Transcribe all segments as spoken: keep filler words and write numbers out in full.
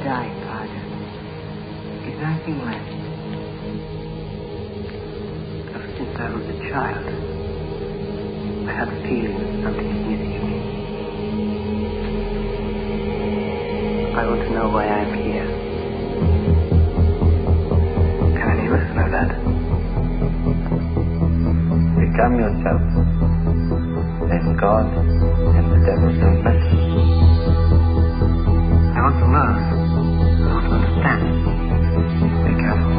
die, Father. There's nothing left. Ever since I was a child, I have a feeling that something is missing me. I want to know why I'm here. Can any of us know that? Become yourself. Then God and the devil don't matter. I want to learn. I want to understand. Be careful.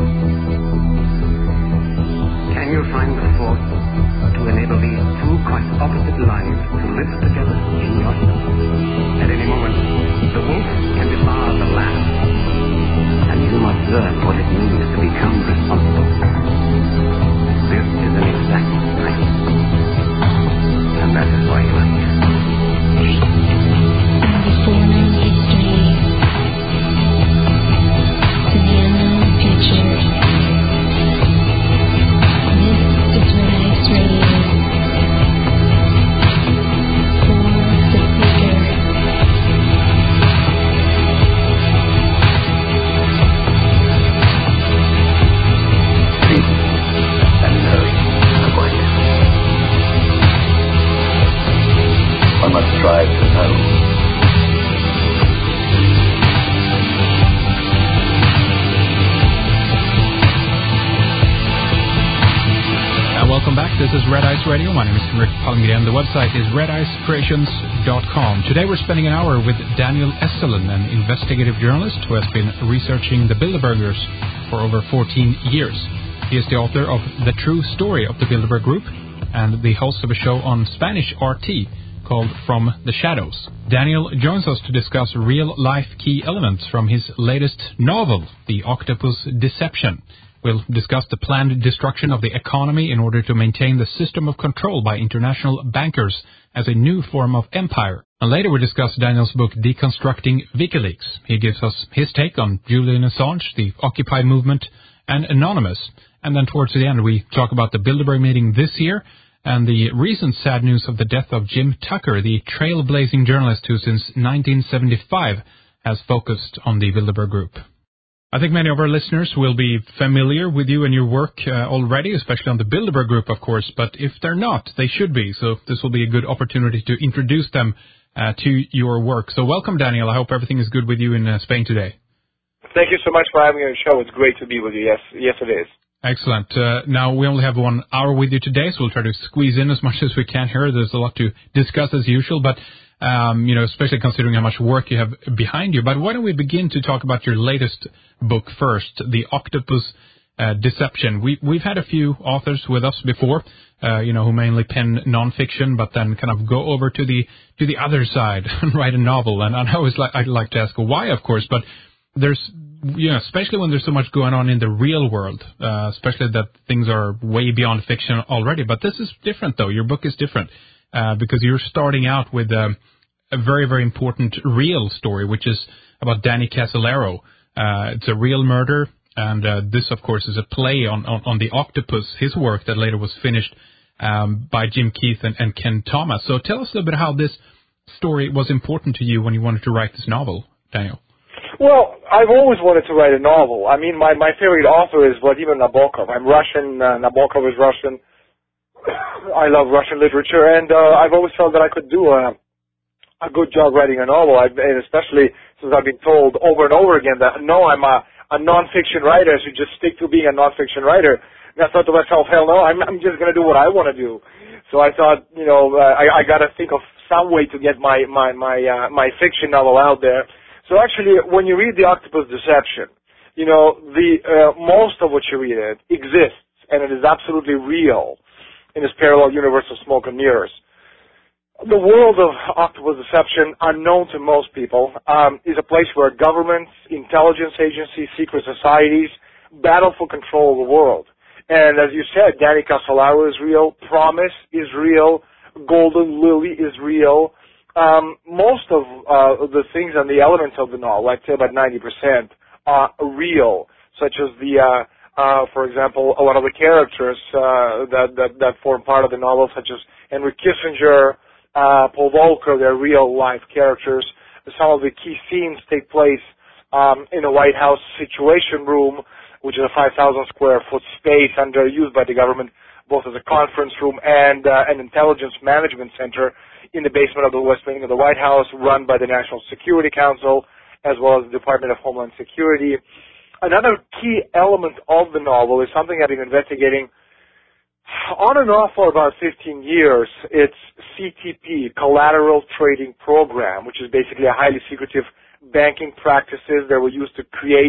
Can you find the force to enable these two quite opposite lives to live together in yourself? At any moment, the wolf can devour the lamb. And you must learn what it means to become responsible. This is an exact science. And that is why you are here. And before known history, to the unknown future, this is Red Ice Radio. For the seeker. Peace and nerves are white. One must strive to know. Uh, welcome back. This is Red Ice Radio. My name is Rick Palmgren. The website is red ice creations dot com. Today we're spending an hour with Daniel Esselin, an investigative journalist who has been researching the Bilderbergers for over fourteen years. He is the author of The True Story of the Bilderberg Group and the host of a show on Spanish R T called From the Shadows. Daniel joins us to discuss real-life key elements from his latest novel, The Octopus Deception. We'll discuss the planned destruction of the economy in order to maintain the system of control by international bankers as a new form of empire. And later we discuss Daniel's book, Deconstructing WikiLeaks. He gives us his take on Julian Assange, the Occupy movement, and Anonymous. And then towards the end we talk about the Bilderberg meeting this year and the recent sad news of the death of Jim Tucker, the trailblazing journalist who since nineteen seventy-five has focused on the Bilderberg Group. I think many of our listeners will be familiar with you and your work uh, already, especially on the Bilderberg Group, of course, but if they're not, they should be. So this will be a good opportunity to introduce them uh, to your work. So welcome, Daniel. I hope everything is good with you in uh, Spain today. Thank you so much for having me on the show. It's great to be with you. Yes, yes it is. Excellent. Uh, now, we only have one hour with you today, so we'll try to squeeze in as much as we can here. There's a lot to discuss as usual, but, um, you know, especially considering how much work you have behind you. But why don't we begin to talk about your latest book first, The Octopus uh, Deception. We, we've had a few authors with us before, uh, you know, who mainly pen nonfiction, but then kind of go over to the to the other side and write a novel. And I always like, I'd like to ask why, of course, but there's, you know, especially when there's so much going on in the real world, uh, especially that things are way beyond fiction already. But this is different, though. Your book is different uh, because you're starting out with um, a very, very important real story, which is about Danny Casolaro. Uh, it's a real murder, and uh, this, of course, is a play on, on, on The Octopus, his work that later was finished um, by Jim Keith and, and Ken Thomas. So tell us a little bit how this story was important to you when you wanted to write this novel, Daniel. Well, I've always wanted to write a novel. I mean, my, my favorite author is Vladimir Nabokov. I'm Russian. Uh, Nabokov is Russian. I love Russian literature, and uh, I've always felt that I could do a, a good job writing a novel, I've, and especially since I've been told over and over again that, no, I'm a, a nonfiction writer, I should just stick to being a nonfiction writer. And I thought to myself, hell no, I'm, I'm just going to do what I want to do. So I thought, you know, uh, I, I got to think of some way to get my, my, my, uh, my fiction novel out there. So actually, when you read The Octopus Deception, you know, the uh, most of what you read it exists, and it is absolutely real in this parallel universe of smoke and mirrors. The world of Octopus Deception, unknown to most people, um, is a place where governments, intelligence agencies, secret societies battle for control of the world. And as you said, Danny Casolaro is real, Promise is real, Golden Lily is real. Um, most of uh, the things and the elements of the novel, I'd say about ninety percent, are real, such as the, uh, uh, for example, a lot of the characters uh, that, that that form part of the novel, such as Henry Kissinger, uh, Paul Volcker, they're real-life characters. Some of the key scenes take place um, in a White House Situation Room, which is a five thousand square foot space under used by the government both as a conference room and uh, an intelligence management center in the basement of the West Wing of the White House, run by the National Security Council as well as the Department of Homeland Security. Another key element of the novel is something I've been investigating on and off for about fifteen years. It's C T P, Collateral Trading Program, which is basically a highly secretive banking practices that were used to create,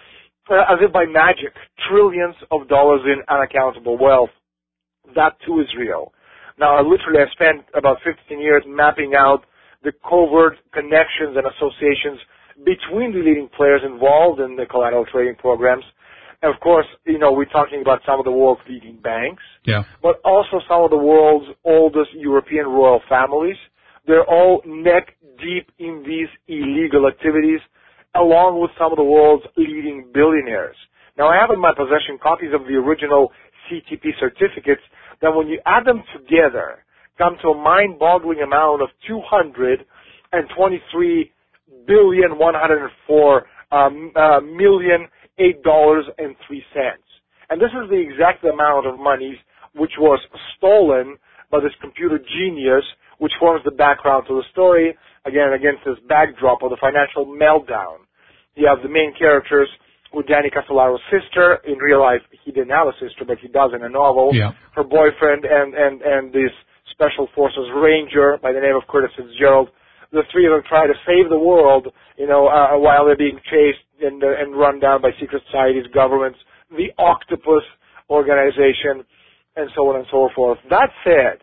uh, as if by magic, trillions of dollars in unaccountable wealth. That too is real. Now, literally, I spent about fifteen years mapping out the covert connections and associations between the leading players involved in the collateral trading programs. And of course, you know, we're talking about some of the world's leading banks, yeah. but also some of the world's oldest European royal families. They're all neck deep in these illegal activities, along with some of the world's leading billionaires. Now, I have in my possession copies of the original C T P certificates that, when you add them together, come to a mind-boggling amount of two hundred twenty-three billion one hundred four um, uh, million eight dollars and three cents. And this is the exact amount of money which was stolen by this computer genius, which forms the background to the story, again, against this backdrop of the financial meltdown. You have the main characters with Danny Castellaro's sister. In real life, he didn't have a sister, but he does in a novel. Yeah. Her boyfriend and, and, and this Special Forces Ranger by the name of Curtis Fitzgerald. The three of them try to save the world, you know, uh, while they're being chased and, uh, and run down by secret societies, governments, the Octopus organization, and so on and so forth. That said,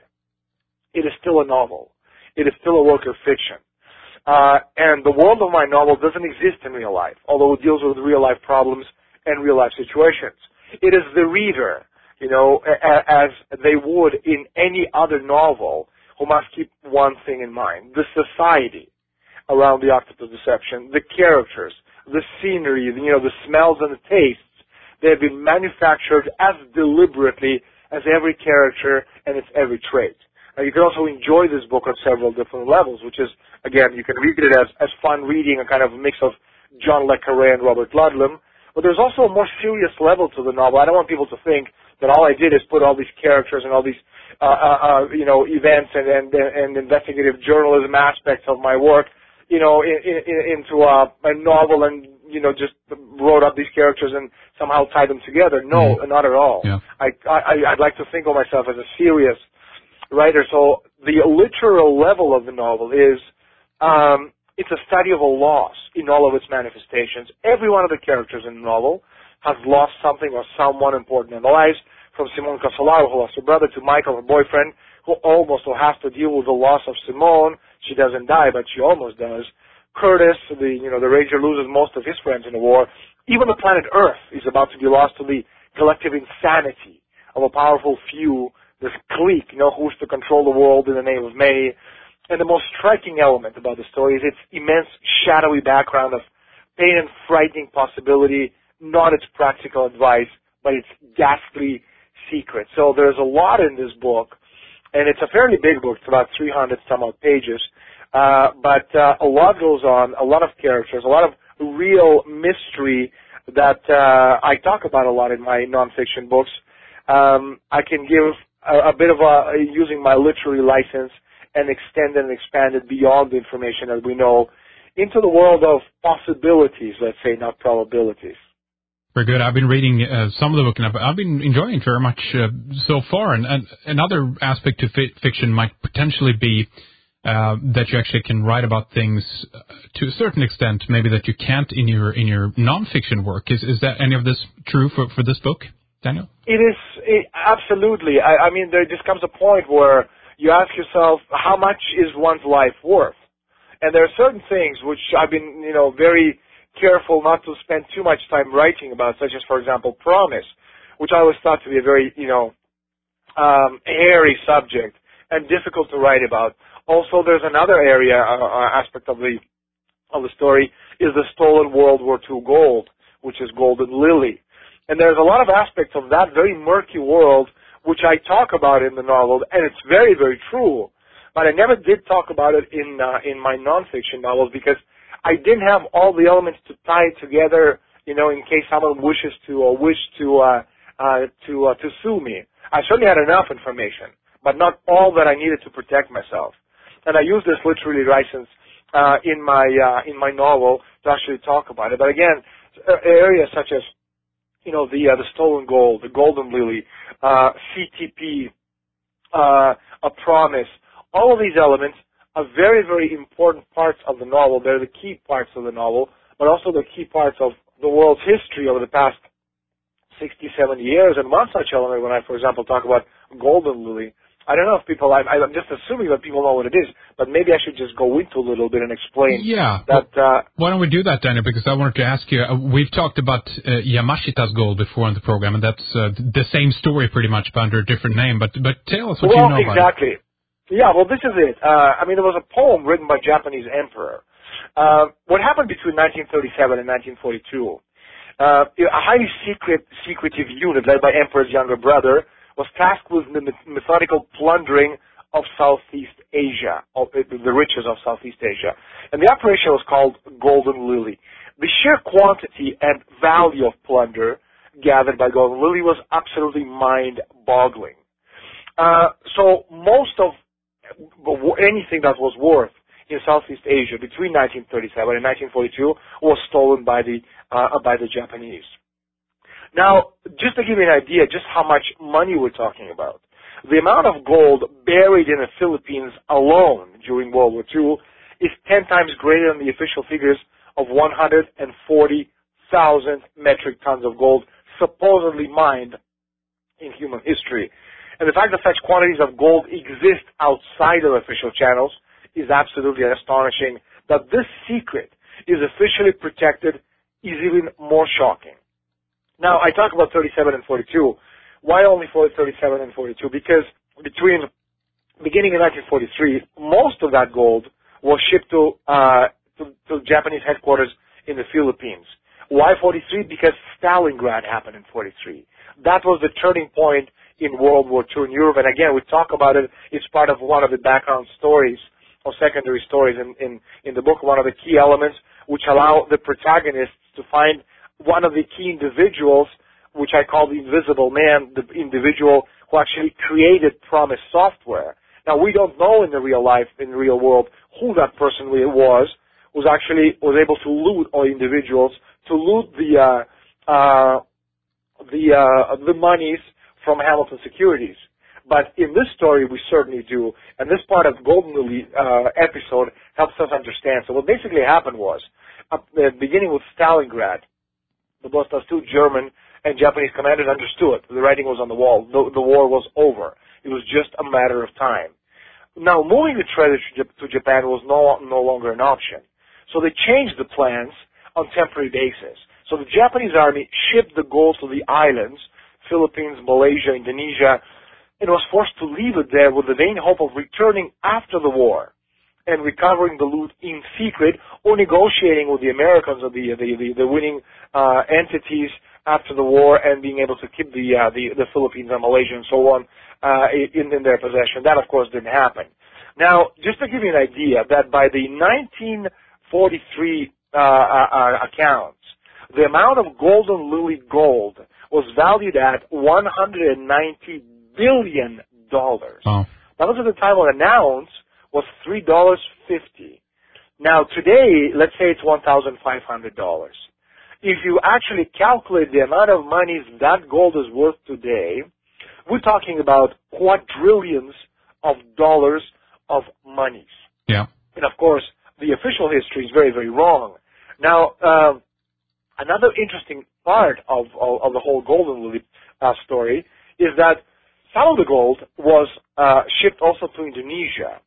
it is still a novel. It is still a work of fiction. Uh, and the world of my novel doesn't exist in real life, although it deals with real-life problems and real-life situations. It is the reader, you know, a- as they would in any other novel, who must keep one thing in mind: the society around the Octopus Deception, the characters, the scenery, you know, the smells and the tastes. They have been manufactured as deliberately as every character and its every trait. Now, you can also enjoy this book on several different levels, which is, again, you can read it as, as fun reading, a kind of mix of John le Carré and Robert Ludlum. But there's also a more serious level to the novel. I don't want people to think that all I did is put all these characters and all these, uh, uh, uh, you know, events and, and, and investigative journalism aspects of my work, you know, in, in, into a, a novel and, you know, just wrote up these characters and somehow tied them together. No, mm. not at all. Yeah. I, I, I'd like to think of myself as a serious writer. So the literal level of the novel is, um, it's a study of a loss in all of its manifestations. Every one of the characters in the novel has lost something or someone important in their lives, from Simone Castellaro, who lost her brother, to Michael, her boyfriend, who almost will have to deal with the loss of Simone. She doesn't die, but she almost does. Curtis, the, you know, the Ranger, loses most of his friends in the war. Even the planet Earth is about to be lost to the collective insanity of a powerful few, this clique, you know, who's to control the world in the name of many. And the most striking element about the story is its immense shadowy background of pain and frightening possibility, not its practical advice, but its ghastly secret. So there's a lot in this book, and it's a fairly big book. It's about three hundred some odd pages. Uh, but uh, a lot goes on, a lot of characters, a lot of real mystery that uh, I talk about a lot in my nonfiction books. Um, I can give a, a bit of a, using my literary license, and extend and expand it beyond the information that we know into the world of possibilities, let's say, not probabilities. Very good. I've been reading uh, some of the book, and I've, I've been enjoying it very much uh, so far. And, and another aspect to fi- fiction might potentially be uh, that you actually can write about things uh, to a certain extent, maybe that you can't in your in your nonfiction work. Is is that any of this true for, for this book, Daniel? It is it, absolutely. I, I mean, there just comes a point where you ask yourself, how much is one's life worth? And there are certain things which I've been, you know, very careful not to spend too much time writing about, such as, for example, promise, which I always thought to be a very, you know, um, hairy subject and difficult to write about. Also, there's another area, uh, aspect of the of the story, is the stolen World War Two gold, which is Golden Lily. And there's a lot of aspects of that very murky world which I talk about in the novel, and it's very, very true. But I never did talk about it in uh, in my nonfiction novels because I didn't have all the elements to tie it together, you know, in case someone wishes to or wish to uh, uh, to uh, to sue me. I certainly had enough information, but not all that I needed to protect myself. And I used this literary license uh, in my uh, in my novel to actually talk about it. But again, areas such as, you know, the uh, the stolen gold, the golden lily, uh, C T P, uh, a promise, all of these elements are very, very important parts of the novel. They're the key parts of the novel, but also the key parts of the world's history over the past sixty, seventy years. And one such element, when I, for example, talk about golden lily, I don't know if people, I, I'm just assuming that people know what it is, but maybe I should just go into a little bit and explain yeah. that. Uh, Why don't we do that, Daniel? Because I wanted to ask you, uh, we've talked about uh, Yamashita's gold before on the program, and that's uh, the same story pretty much, but under a different name. But but tell us what well, you know about exactly. it. Yeah, well, this is it. Uh, I mean, there was a poem written by a Japanese emperor. Uh, what happened between nineteen thirty-seven and nineteen forty-two? Uh, a highly secret, secretive unit led by Emperor's younger brother was tasked with the methodical plundering of Southeast Asia, of the riches of Southeast Asia. And the operation was called Golden Lily. The sheer quantity and value of plunder gathered by Golden Lily was absolutely mind-boggling. Uh, so most of anything that was worth in Southeast Asia between nineteen thirty-seven and nineteen forty-two was stolen by the uh, by the Japanese. Now, just to give you an idea just how much money we're talking about, the amount of gold buried in the Philippines alone during World War Two is ten times greater than the official figures of one hundred forty thousand metric tons of gold supposedly mined in human history. And the fact that such quantities of gold exist outside of official channels is absolutely astonishing. That this secret is officially protected is even more shocking. Now, I talk about thirty-seven and forty-two. Why only for thirty-seven and forty-two? Because between beginning in nineteen forty-three, most of that gold was shipped to, uh, to, to Japanese headquarters in the Philippines. Why forty-three? Because Stalingrad happened in forty-three. That was the turning point in World War Two in Europe. And again, we talk about it. It's part of one of the background stories or secondary stories in, in, in the book, one of the key elements which allow the protagonists to find one of the key individuals, which I call the invisible man, the individual who actually created Promise software. Now, we don't know in the real life, in the real world, who that person really was, who actually was able to loot, or individuals, to loot the, uh, uh, the, uh, the monies from Hamilton Securities. But in this story, we certainly do. And this part of Golden Lily uh, episode helps us understand. So what basically happened was, uh, beginning with Stalingrad, the both astute German and Japanese commanders understood. The writing was on the wall. The, the war was over. It was just a matter of time. Now, moving the treasure to Japan was no, no longer an option. So they changed the plans on temporary basis. So the Japanese army shipped the gold to the islands, Philippines, Malaysia, Indonesia, and was forced to leave it there with the vain hope of returning after the war and recovering the loot in secret, or negotiating with the Americans or the the, the, the winning uh, entities after the war, and being able to keep the uh, the, the Philippines and Malaysia and so on uh, in, in their possession. That, of course, didn't happen. Now, just to give you an idea, that by the nineteen forty-three uh, uh, accounts, the amount of Golden Lily gold was valued at one hundred ninety billion dollars. Oh. That was at the time when an ounce was three dollars and fifty cents. Now, today, let's say it's one thousand five hundred dollars. If you actually calculate the amount of money that gold is worth today, we're talking about quadrillions of dollars of monies. Yeah. And, of course, the official history is very, very wrong. Now, uh, another interesting part of, of, of the whole Golden Lily uh, story is that some of the gold was uh, shipped also to Indonesia.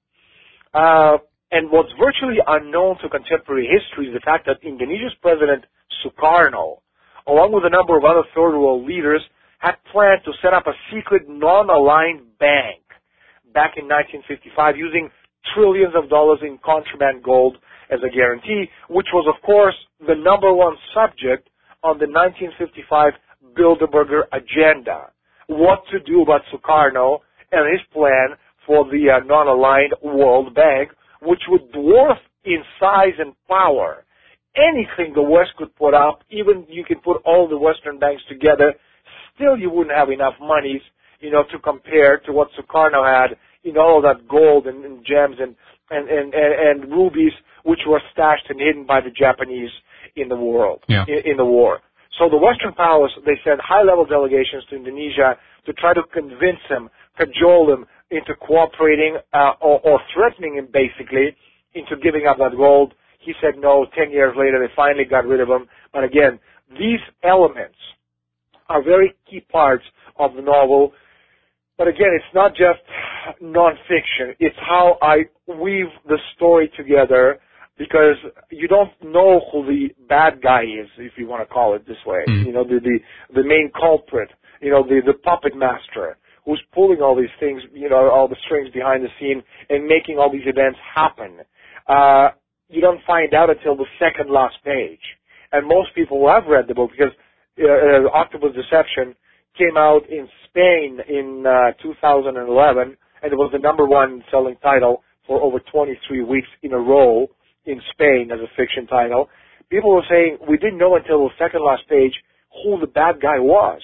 Uh, and what's virtually unknown to contemporary history is the fact that Indonesia's President Sukarno, along with a number of other third world leaders, had planned to set up a secret non-aligned bank back in nineteen fifty-five using trillions of dollars in contraband gold as a guarantee, which was, of course, the number one subject on the nineteen fifty-five Bilderberger agenda. What to do about Sukarno and his plan for the uh, non-aligned World Bank, which would dwarf in size and power anything the West could put up, even you could put all the Western banks together, still you wouldn't have enough monies, you know, to compare to what Sukarno had in all that gold and, and gems and, and, and, and, and rubies, which were stashed and hidden by the Japanese in the world, yeah. in, in the war. So the Western powers, they sent high-level delegations to Indonesia to try to convince him, cajole him into cooperating uh, or, or threatening him, basically, into giving up that gold. He said no. Ten years later, they finally got rid of him. But again, these elements are very key parts of the novel. But again, it's not just nonfiction. It's how I weave the story together, because you don't know who the bad guy is, if you want to call it this way. Mm. You know, the, the the main culprit. You know, the the puppet master who's pulling all these things. You know, all the strings behind the scene and making all these events happen. Uh, you don't find out until the second last page. And most people who have read the book, because uh, uh, Octopus Deception came out in Spain in uh, two thousand eleven, and it was the number one selling title for over twenty-three weeks in a row in Spain as a fiction title. People were saying, we didn't know until the second last page who the bad guy was.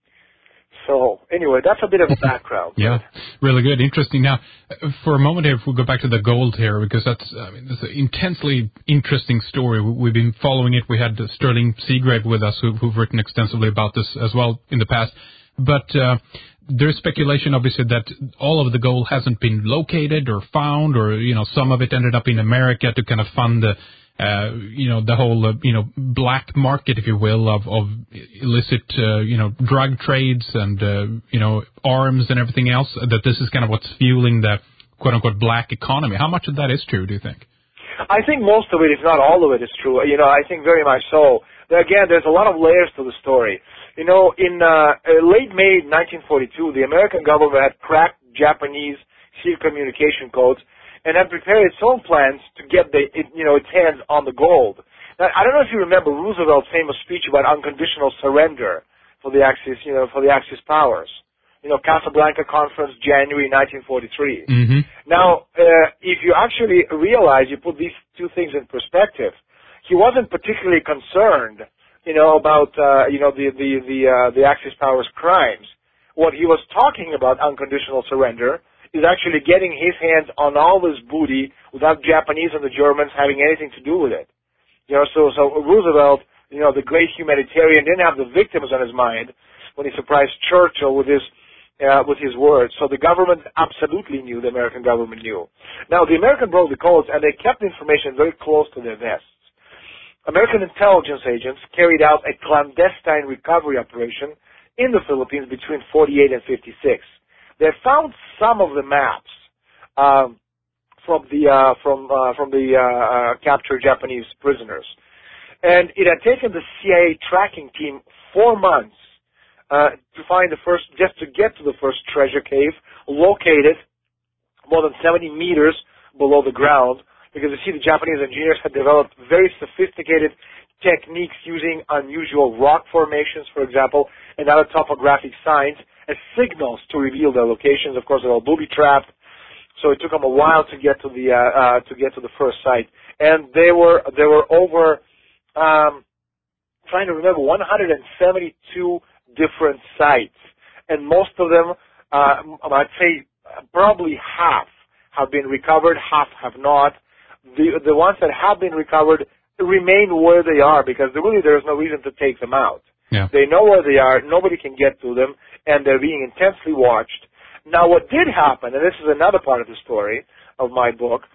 So, anyway, that's a bit of a background. Yeah, really good. Interesting. Now, for a moment here, if we go back to the gold here, because that's, I mean, that's an intensely interesting story. We've been following it. We had Sterling Seagrave with us, who, who've written extensively about this as well in the past. But uh, there's speculation, obviously, that all of the gold hasn't been located or found, or, you know, some of it ended up in America to kind of fund the, uh, you know, the whole, uh, you know, black market, if you will, of, of illicit, uh, you know, drug trades and, uh, you know, arms and everything else, that this is kind of what's fueling the quote-unquote black economy. How much of that is true, do you think? I think most of it, if not all of it, is true. You know, I think very much so. Again, there's a lot of layers to the story. You know, in uh, late May nineteen forty-two, the American government had cracked Japanese secret communication codes and had prepared its own plans to get the, it, you know, its hands on the gold. Now, I don't know if you remember Roosevelt's famous speech about unconditional surrender for the Axis, you know, for the Axis powers. You know, Casablanca Conference, January nineteen forty-three. Mm-hmm. Now, uh, if you actually realize, you put these two things in perspective, he wasn't particularly concerned, you know, about, uh, you know, the, the, the, uh, the Axis powers' crimes. What he was talking about, unconditional surrender, is actually getting his hands on all this booty without Japanese and the Germans having anything to do with it. You know, so, so Roosevelt, you know, the great humanitarian, didn't have the victims on his mind when he surprised Churchill with his, uh, with his words. So the government absolutely knew, the American government knew. Now, the American broke the codes, and they kept information very close to their vests. American intelligence agents carried out a clandestine recovery operation in the Philippines between forty-eight and fifty-six. They found some of the maps um, from the uh, from uh, from the uh, uh, captured Japanese prisoners, and it had taken the C I A tracking team four months uh, to find the first, just to get to the first treasure cave, located more than seventy meters below the ground. Because you see, the Japanese engineers had developed very sophisticated techniques using unusual rock formations, for example, and other topographic signs as signals to reveal their locations. Of course, they're all booby-trapped, so it took them a while to get to the uh, uh, to get to the first site. And they were they were over um, trying to remember one hundred seventy-two different sites, and most of them, uh, I'd say, probably half have been recovered, half have not. The the ones that have been recovered remain where they are, because really there is no reason to take them out. Yeah. They know where they are, nobody can get to them, and they're being intensely watched. Now, what did happen, and this is another part of the story of my book,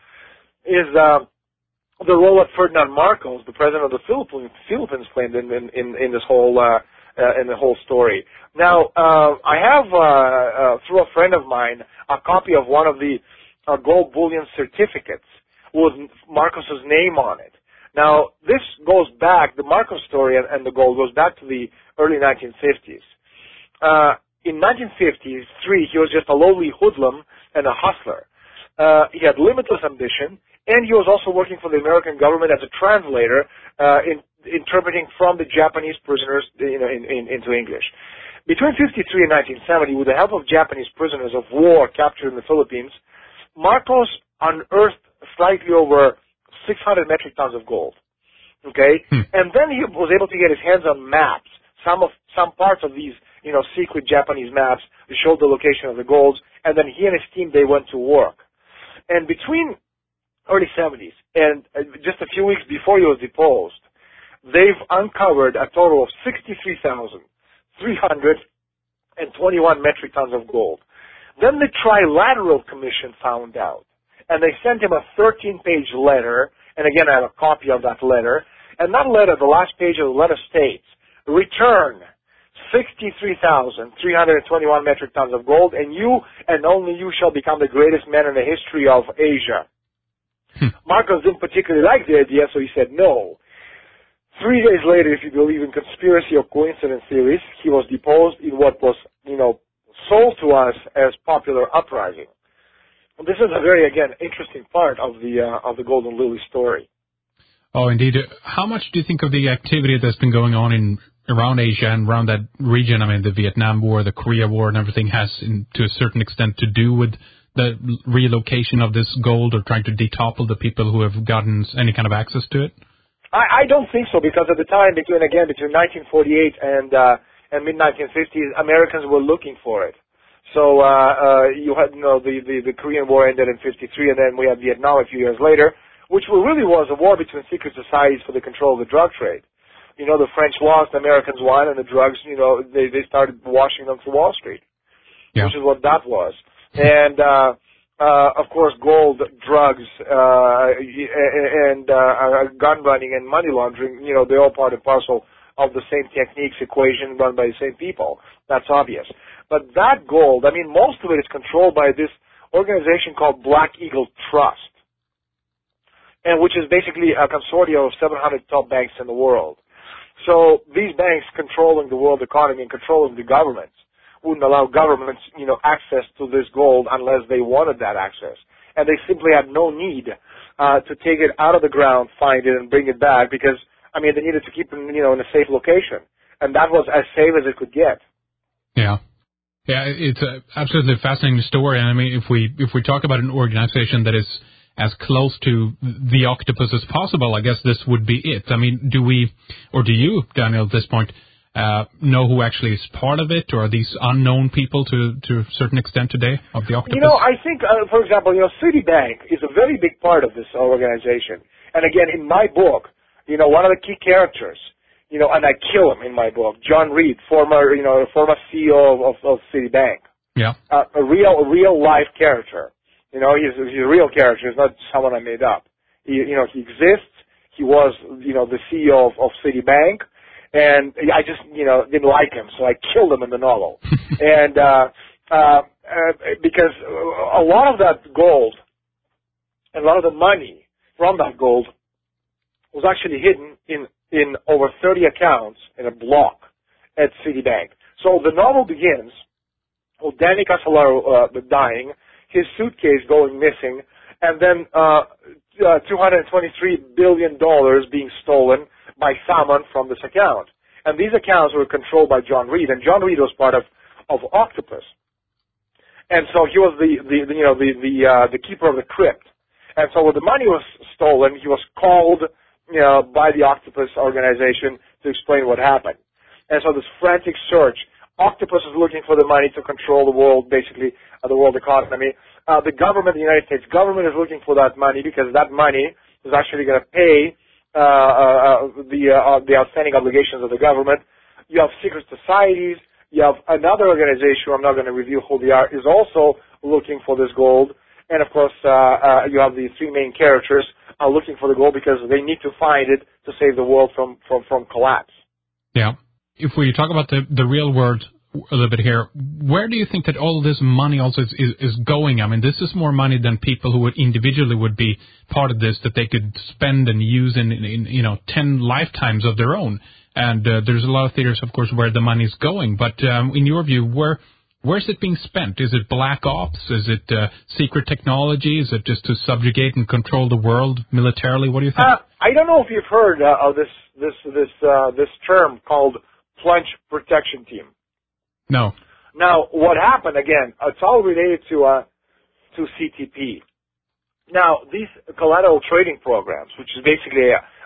is uh, the role that Ferdinand Marcos, the president of the Philippines, Philippines played in, in, in, in this whole uh, uh, in the whole story. Now, uh, I have, uh, uh, through a friend of mine, a copy of one of the uh, gold bullion certificates with Marcos's name on it. Now, this goes back, the Marcos story and, and the gold goes back to the early nineteen fifties. Uh, in nineteen fifty-three, he was just a lowly hoodlum and a hustler. Uh, he had limitless ambition, and he was also working for the American government as a translator, uh, in, interpreting from the Japanese prisoners, you know, in, in, into English. Between fifty-three and nineteen seventy, with the help of Japanese prisoners of war captured in the Philippines, Marcos unearthed slightly over six hundred metric tons of gold. Okay, Hmm. and then he was able to get his hands on maps. Some of some parts of these, you know, secret Japanese maps showed the location of the golds. And then he and his team, they went to work. And between early seventies and uh, just a few weeks before he was deposed, they've uncovered a total of sixty-three thousand three hundred twenty-one metric tons of gold. Then the Trilateral Commission found out, and they sent him a thirteen-page letter, and again, I have a copy of that letter, and that letter, the last page of the letter states, return sixty-three thousand three hundred twenty-one metric tons of gold, and you and only you shall become the greatest man in the history of Asia. Hmm. Marcos didn't particularly like the idea, so he said no. Three days later, if you believe in conspiracy or coincidence theories, he was deposed in what was, you know, sold to us as popular uprising. And this is a very, again, interesting part of the uh, of the Golden Lily story. Oh, indeed. How much do you think of the activity that's been going on in around Asia and around that region? I mean, the Vietnam War, the Korea War, and everything has, in, to a certain extent, to do with the relocation of this gold or trying to detopple the people who have gotten any kind of access to it? I, I don't think so, because at the time, between again between nineteen forty-eight and uh, and mid nineteen fifties, Americans were looking for it. So uh, uh, you had, you know, the, the the Korean War ended in fifty-three, and then we had Vietnam a few years later, which really was a war between secret societies for the control of the drug trade. You know, the French lost, the Americans won, and the drugs, you know, they they started washing them through Wall Street, Yeah. which is what that was. And uh, uh, of course, gold, drugs, uh, and uh, gun running and money laundering, you know, they're all part and parcel of the same techniques, equation run by the same people. That's obvious. But that gold, I mean, most of it is controlled by this organization called Black Eagle Trust, and which is basically a consortium of seven hundred top banks in the world. So these banks controlling the world economy and controlling the governments wouldn't allow governments, you know, access to this gold unless they wanted that access. And they simply had no need uh, to take it out of the ground, find it, and bring it back because, I mean, they needed to keep it, you know, in a safe location. And that was as safe as it could get. Yeah. Yeah, it's a absolutely fascinating story. And I mean, if we if we talk about an organization that is as close to the octopus as possible, I guess this would be it. I mean, do we, or do you, Daniel, at this point, uh, know who actually is part of it, or are these unknown people to, to a certain extent today of the octopus? You know, I think, uh, for example, you know, Citibank is a very big part of this organization. And again, in my book, you know, one of the key characters, you know, and I kill him in my book, John Reed, former, you know, former C E O of, of, of Citibank. Yeah. Uh, a real, a real life character. You know, he's, he's a real character. He's not someone I made up. He, you know, he exists. He was, you know, the C E O of, of Citibank. And I just, you know, didn't like him, so I killed him in the novel. and, uh, uh, uh, because a lot of that gold, and a lot of the money from that gold was actually hidden in, in over thirty accounts in a block at Citibank. So the novel begins with Danny Casolaro uh, dying, his suitcase going missing, and then uh, uh, two hundred twenty-three billion dollars being stolen by someone from this account. And these accounts were controlled by John Reed, and John Reed was part of, of Octopus. And so he was the, the, the you know, the, the, uh, the keeper of the crypt. And so when the money was stolen, he was called, you know, by the Octopus organization to explain what happened. And so this frantic search, Octopus is looking for the money to control the world, basically, uh, the world economy. Uh, the government, the United States government, is looking for that money because that money is actually going to pay uh, uh, the uh, the outstanding obligations of the government. You have secret societies. You have another organization, I'm not going to review who they are, is also looking for this gold. And, of course, uh, uh, you have the three main characters are looking for the gold because they need to find it to save the world from, from, from collapse. Yeah. If we talk about the, the real world a little bit here, where do you think that all this money also is, is, is going? I mean, this is more money than people who would individually would be part of this that they could spend and use in, in, in you know, ten lifetimes of their own. And uh, there's a lot of theaters, of course, where the money is going. But um, in your view, where where's it being spent? Is it black ops? Is it uh, secret technology? Is it just to subjugate and control the world militarily? What do you think? Uh, I don't know if you've heard uh, of this this this uh, this term called plunge protection team. No. Now, what happened again? It's all related to uh, to C T P. Now, these collateral trading programs, which is basically a,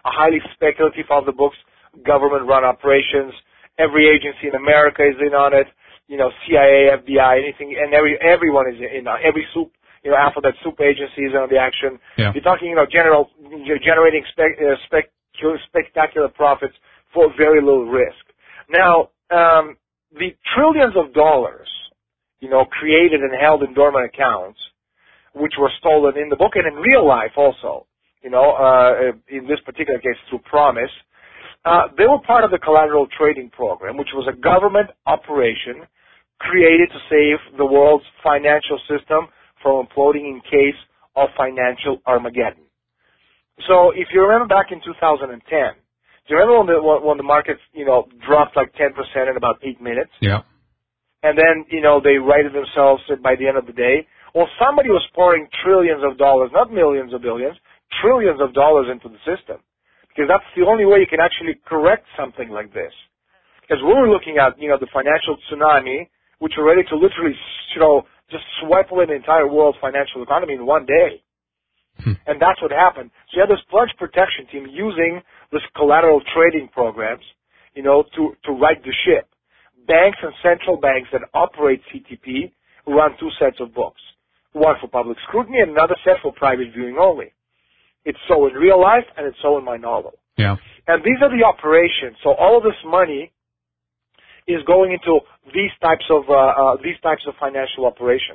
a highly speculative of the books, government-run operations. Every agency in America is in on it. You know, C I A, F B I, anything, and every everyone is in on every soup. You know, alphabet soup agency is on the action. Yeah. You're talking, you know, general, you're generating spec, uh, spec, spectacular profits for very little risk. Now, um, the trillions of dollars, you know, created and held in dormant accounts, which were stolen in the book and in real life also, you know, uh, in this particular case through Promise, uh, they were part of the collateral trading program, which was a government operation created to save the world's financial system from imploding in case of financial Armageddon. So if you remember back in two thousand ten, do you remember when the, when the markets, you know, dropped like ten percent in about eight minutes? Yeah. And then, you know, they righted themselves by the end of the day. Well, somebody was pouring trillions of dollars, not millions of billions, trillions of dollars into the system. Because that's the only way you can actually correct something like this. Because we were looking at, you know, the financial tsunami, which were ready to literally, you know, just swipe away the entire world's financial economy in one day. Hmm. And that's what happened. So you had this plunge protection team using this collateral trading programs, you know, to, to right the ship. Banks and central banks that operate C T P run two sets of books. One for public scrutiny and another set for private viewing only. It's so in real life and it's so in my novel. Yeah. And these are the operations. So all of this money is going into these types of uh, uh, these types of financial operations.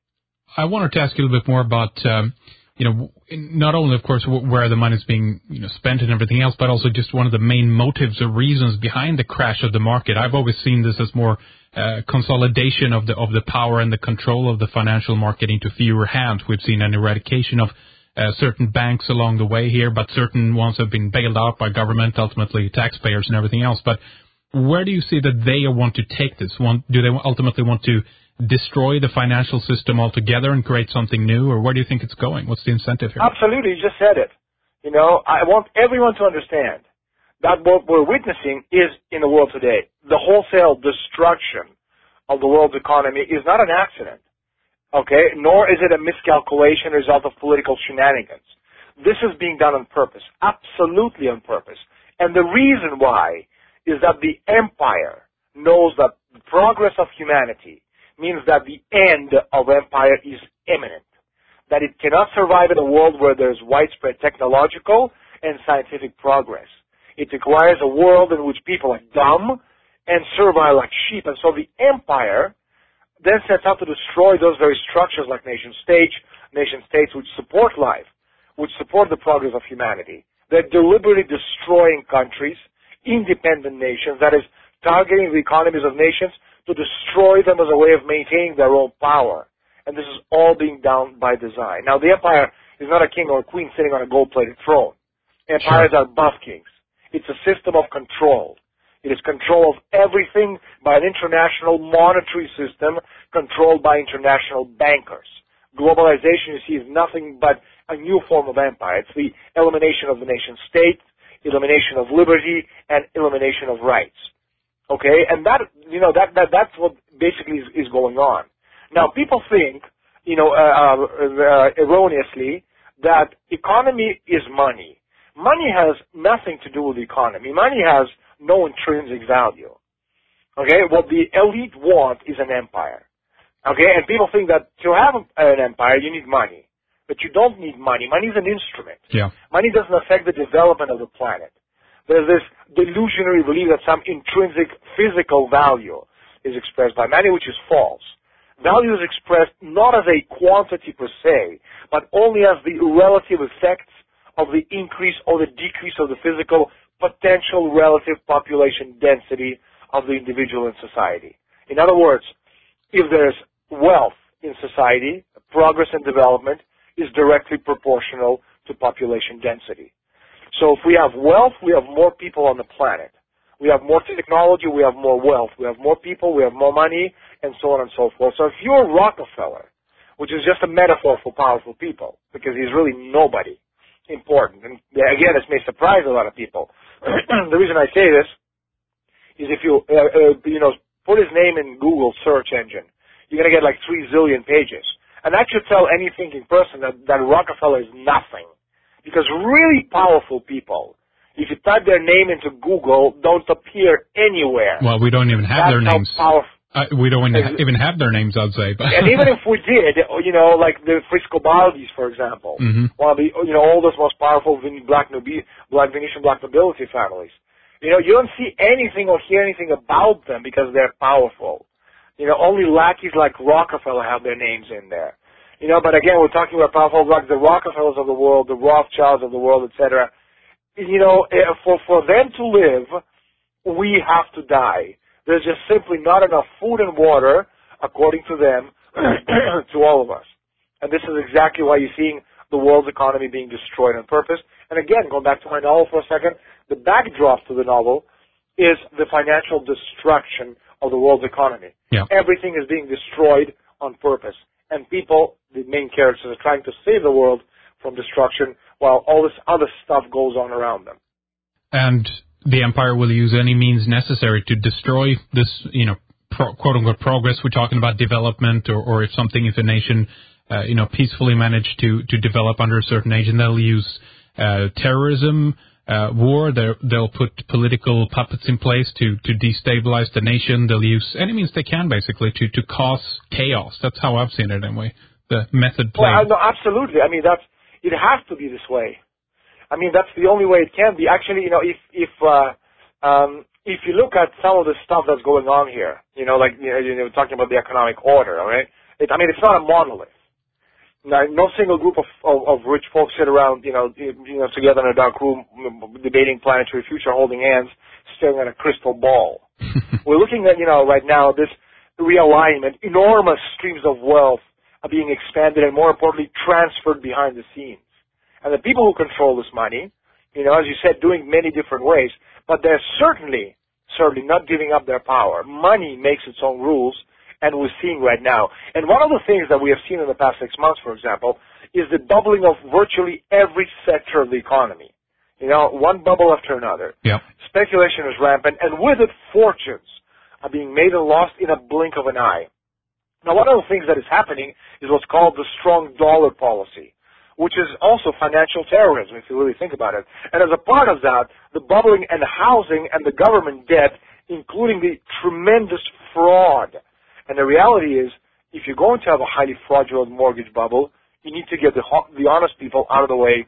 I wanted to ask you a little bit more about, um, you know, not only, of course, where the money is being, you know, spent and everything else, but also just one of the main motives or reasons behind the crash of the market. I've always seen this as more uh, consolidation of the of the power and the control of the financial market into fewer hands. We've seen an eradication of uh, certain banks along the way here, but certain ones have been bailed out by government, ultimately taxpayers and everything else. But where do you see that they want to take this? Want, do they ultimately want to destroy the financial system altogether and create something new, or where do you think it's going? What's the incentive here? Absolutely, you just said it. You know, I want everyone to understand that what we're witnessing is in the world today. The wholesale destruction of the world's economy is not an accident, okay? Nor is it a miscalculation result of political shenanigans. This is being done on purpose, absolutely on purpose. And the reason why is that the empire knows that the progress of humanity means that the end of empire is imminent, that it cannot survive in a world where there's widespread technological and scientific progress. It requires a world in which people are dumb and servile like sheep. And so the empire then sets out to destroy those very structures like nation states, nation states which support life, which support the progress of humanity. They're deliberately destroying countries, independent nations, that is, targeting the economies of nations to destroy them as a way of maintaining their own power. And this is all being done by design. Now, the empire is not a king or a queen sitting on a gold-plated throne. Empires sure. are buff kings. It's a system of control. It is control of everything by an international monetary system controlled by international bankers. Globalization, you see, is nothing but a new form of empire. It's the elimination of the nation state, elimination of liberty, and elimination of rights. Okay, and that, you know, that, that that's what basically is, is going on. Now, people think, you know, uh, uh, erroneously, that economy is money. Money has nothing to do with the economy. Money has no intrinsic value. Okay, what the elite want is an empire. Okay, and people think that to have an empire, you need money. But you don't need money. Money is an instrument. Yeah. Money doesn't affect the development of the planet. There's this delusionary belief that some intrinsic physical value is expressed by money, which is false. Value is expressed not as a quantity per se, but only as the relative effects of the increase or the decrease of the physical potential relative population density of the individual in society. In other words, if there's wealth in society, progress and development is directly proportional to population density. So if we have wealth, we have more people on the planet. We have more technology, we have more wealth. We have more people, we have more money, and so on and so forth. So if you're Rockefeller, which is just a metaphor for powerful people, because he's really nobody important. And again, this may surprise a lot of people. The reason I say this is if you, uh, uh, you know, put his name in Google search engine, you're going to get like three zillion pages. And that should tell any thinking person that, that Rockefeller is nothing. Because really powerful people type their name into Google, don't appear anywhere. Well, we don't even have That's their how names. powerful. Uh, we don't even, even have their names, I'd say. But And even if we did, you know, like the Friscobaldis, for example, mm-hmm. one of the you know oldest, most powerful Ven- black, nobi- black Venetian black nobility families. You know, you don't see anything or hear anything about them because they're powerful. You know, only lackeys like Rockefeller have their names in there. You know, but again, we're talking about powerful like the Rockefellers of the world, the Rothschilds of the world, et cetera. You know, for for them to live, we have to die. There's just simply not enough food and water, according to them, to all of us. And this is exactly why you're seeing the world's economy being destroyed on purpose. And again, going back to my novel for a second, the backdrop to the novel is the financial destruction of the world's economy. Yeah. Everything is being destroyed on purpose. And people, the main characters, are trying to save the world from destruction while all this other stuff goes on around them. And the empire will use any means necessary to destroy this, you know, pro, quote-unquote progress. We're talking about development, or, or if something, if a nation, uh, you know, peacefully managed to, to develop under a certain age, and they'll use uh, terrorism, uh, war. They're, they'll put political puppets in place to, to destabilize the nation. They'll use any means they can, basically, to, to cause chaos. That's how I've seen it, anyway. The method played. Well, no, absolutely. I mean, that's it has to be this way. I mean, that's the only way it can be. Actually, you know, if if uh, um, if you look at some of the stuff that's going on here, you know, like you know, you know talking about the economic order, all right? It, I mean, it's not a monolith. Now, no single group of, of of rich folks sit around, you know, you know, together in a dark room, debating planetary future, holding hands, staring at a crystal ball. We're looking at, you know, right now this realignment, enormous streams of wealth are being expanded and, more importantly, transferred behind the scenes. And the people who control this money, you know, as you said, doing many different ways, but they're certainly, certainly not giving up their power. Money makes its own rules, and we're seeing right now. And one of the things that we have seen in the past six months, for example, is the bubbling of virtually every sector of the economy. You know, one bubble after another. Yep. Speculation is rampant, and with it, fortunes are being made and lost in a blink of an eye. Now, one of the things that is happening is what's called the strong dollar policy, which is also financial terrorism, if you really think about it. And as a part of that, the bubbling and housing and the government debt, including the tremendous fraud. And the reality is, if you're going to have a highly fraudulent mortgage bubble, you need to get the, the honest people out of the way.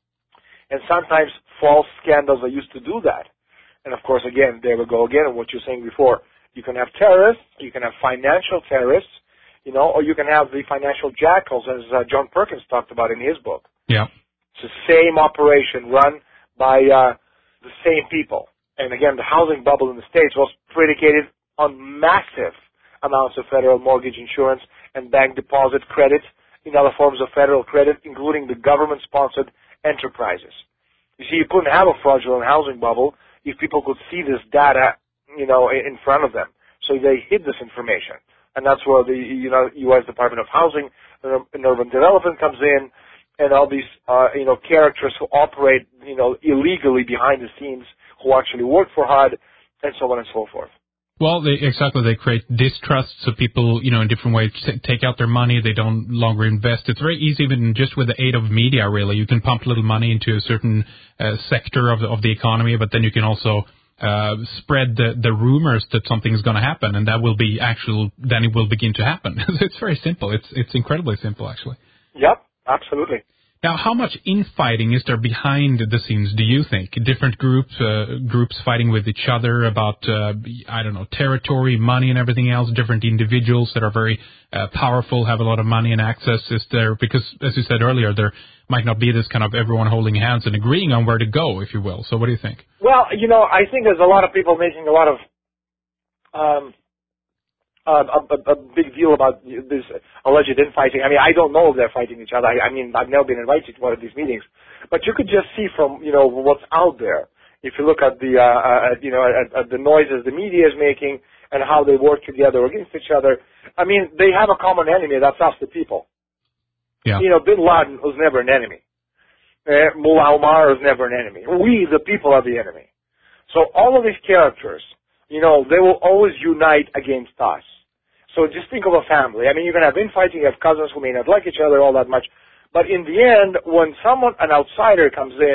And sometimes false scandals are used to do that. And of course, again, there we go again on what you're saying before. You can have terrorists, you can have financial terrorists, you know, or you can have the financial jackals, as uh, John Perkins talked about in his book. Yeah. It's the same operation run by uh, the same people. And again, the housing bubble in the States was predicated on massive amounts of federal mortgage insurance and bank deposit credit in other forms of federal credit, including the government-sponsored enterprises. You see, you couldn't have a fraudulent housing bubble if people could see this data, you know, in front of them. So they hid this information. And that's where the you know, U S Department of Housing and Urban Development comes in, and all these, uh, you know, characters who operate, you know, illegally behind the scenes, who actually work for H U D, and so on and so forth. Well, they, exactly. They create distrust, so people, you know, in different ways t- take out their money. They don't longer invest. It's very easy, even just with the aid of media, really. You can pump a little money into a certain uh, sector of the, of the economy, but then you can also uh, spread the, the rumors that something is going to happen, and that will be actual. Then it will begin to happen. It's very simple. It's it's incredibly simple, actually. Yep, absolutely. Now, how much infighting is there behind the scenes, do you think? Different groups, uh, groups fighting with each other about, uh, I don't know, territory, money and everything else, different individuals that are very uh, powerful, have a lot of money and access. Is there, because as you said earlier, there might not be this kind of everyone holding hands and agreeing on where to go, if you will. So what do you think? Well, you know, I think there's a lot of people making a lot of um, Uh, a, a, a big deal about this alleged infighting. I mean, I don't know if they're fighting each other. I, I mean, I've never been invited to one of these meetings, but you could just see from, you know, what's out there. If you look at the, uh, uh, you know, at, at the noises the media is making and how they work together against each other. I mean, they have a common enemy. That's us, the people. Yeah. You know, Bin Laden was never an enemy. Uh, Mullah Omar was never an enemy. We, the people, are the enemy. So all of these characters, you know, they will always unite against us. So just think of a family. I mean, you can have infighting, you have cousins who may not like each other all that much, but in the end, when someone, an outsider comes in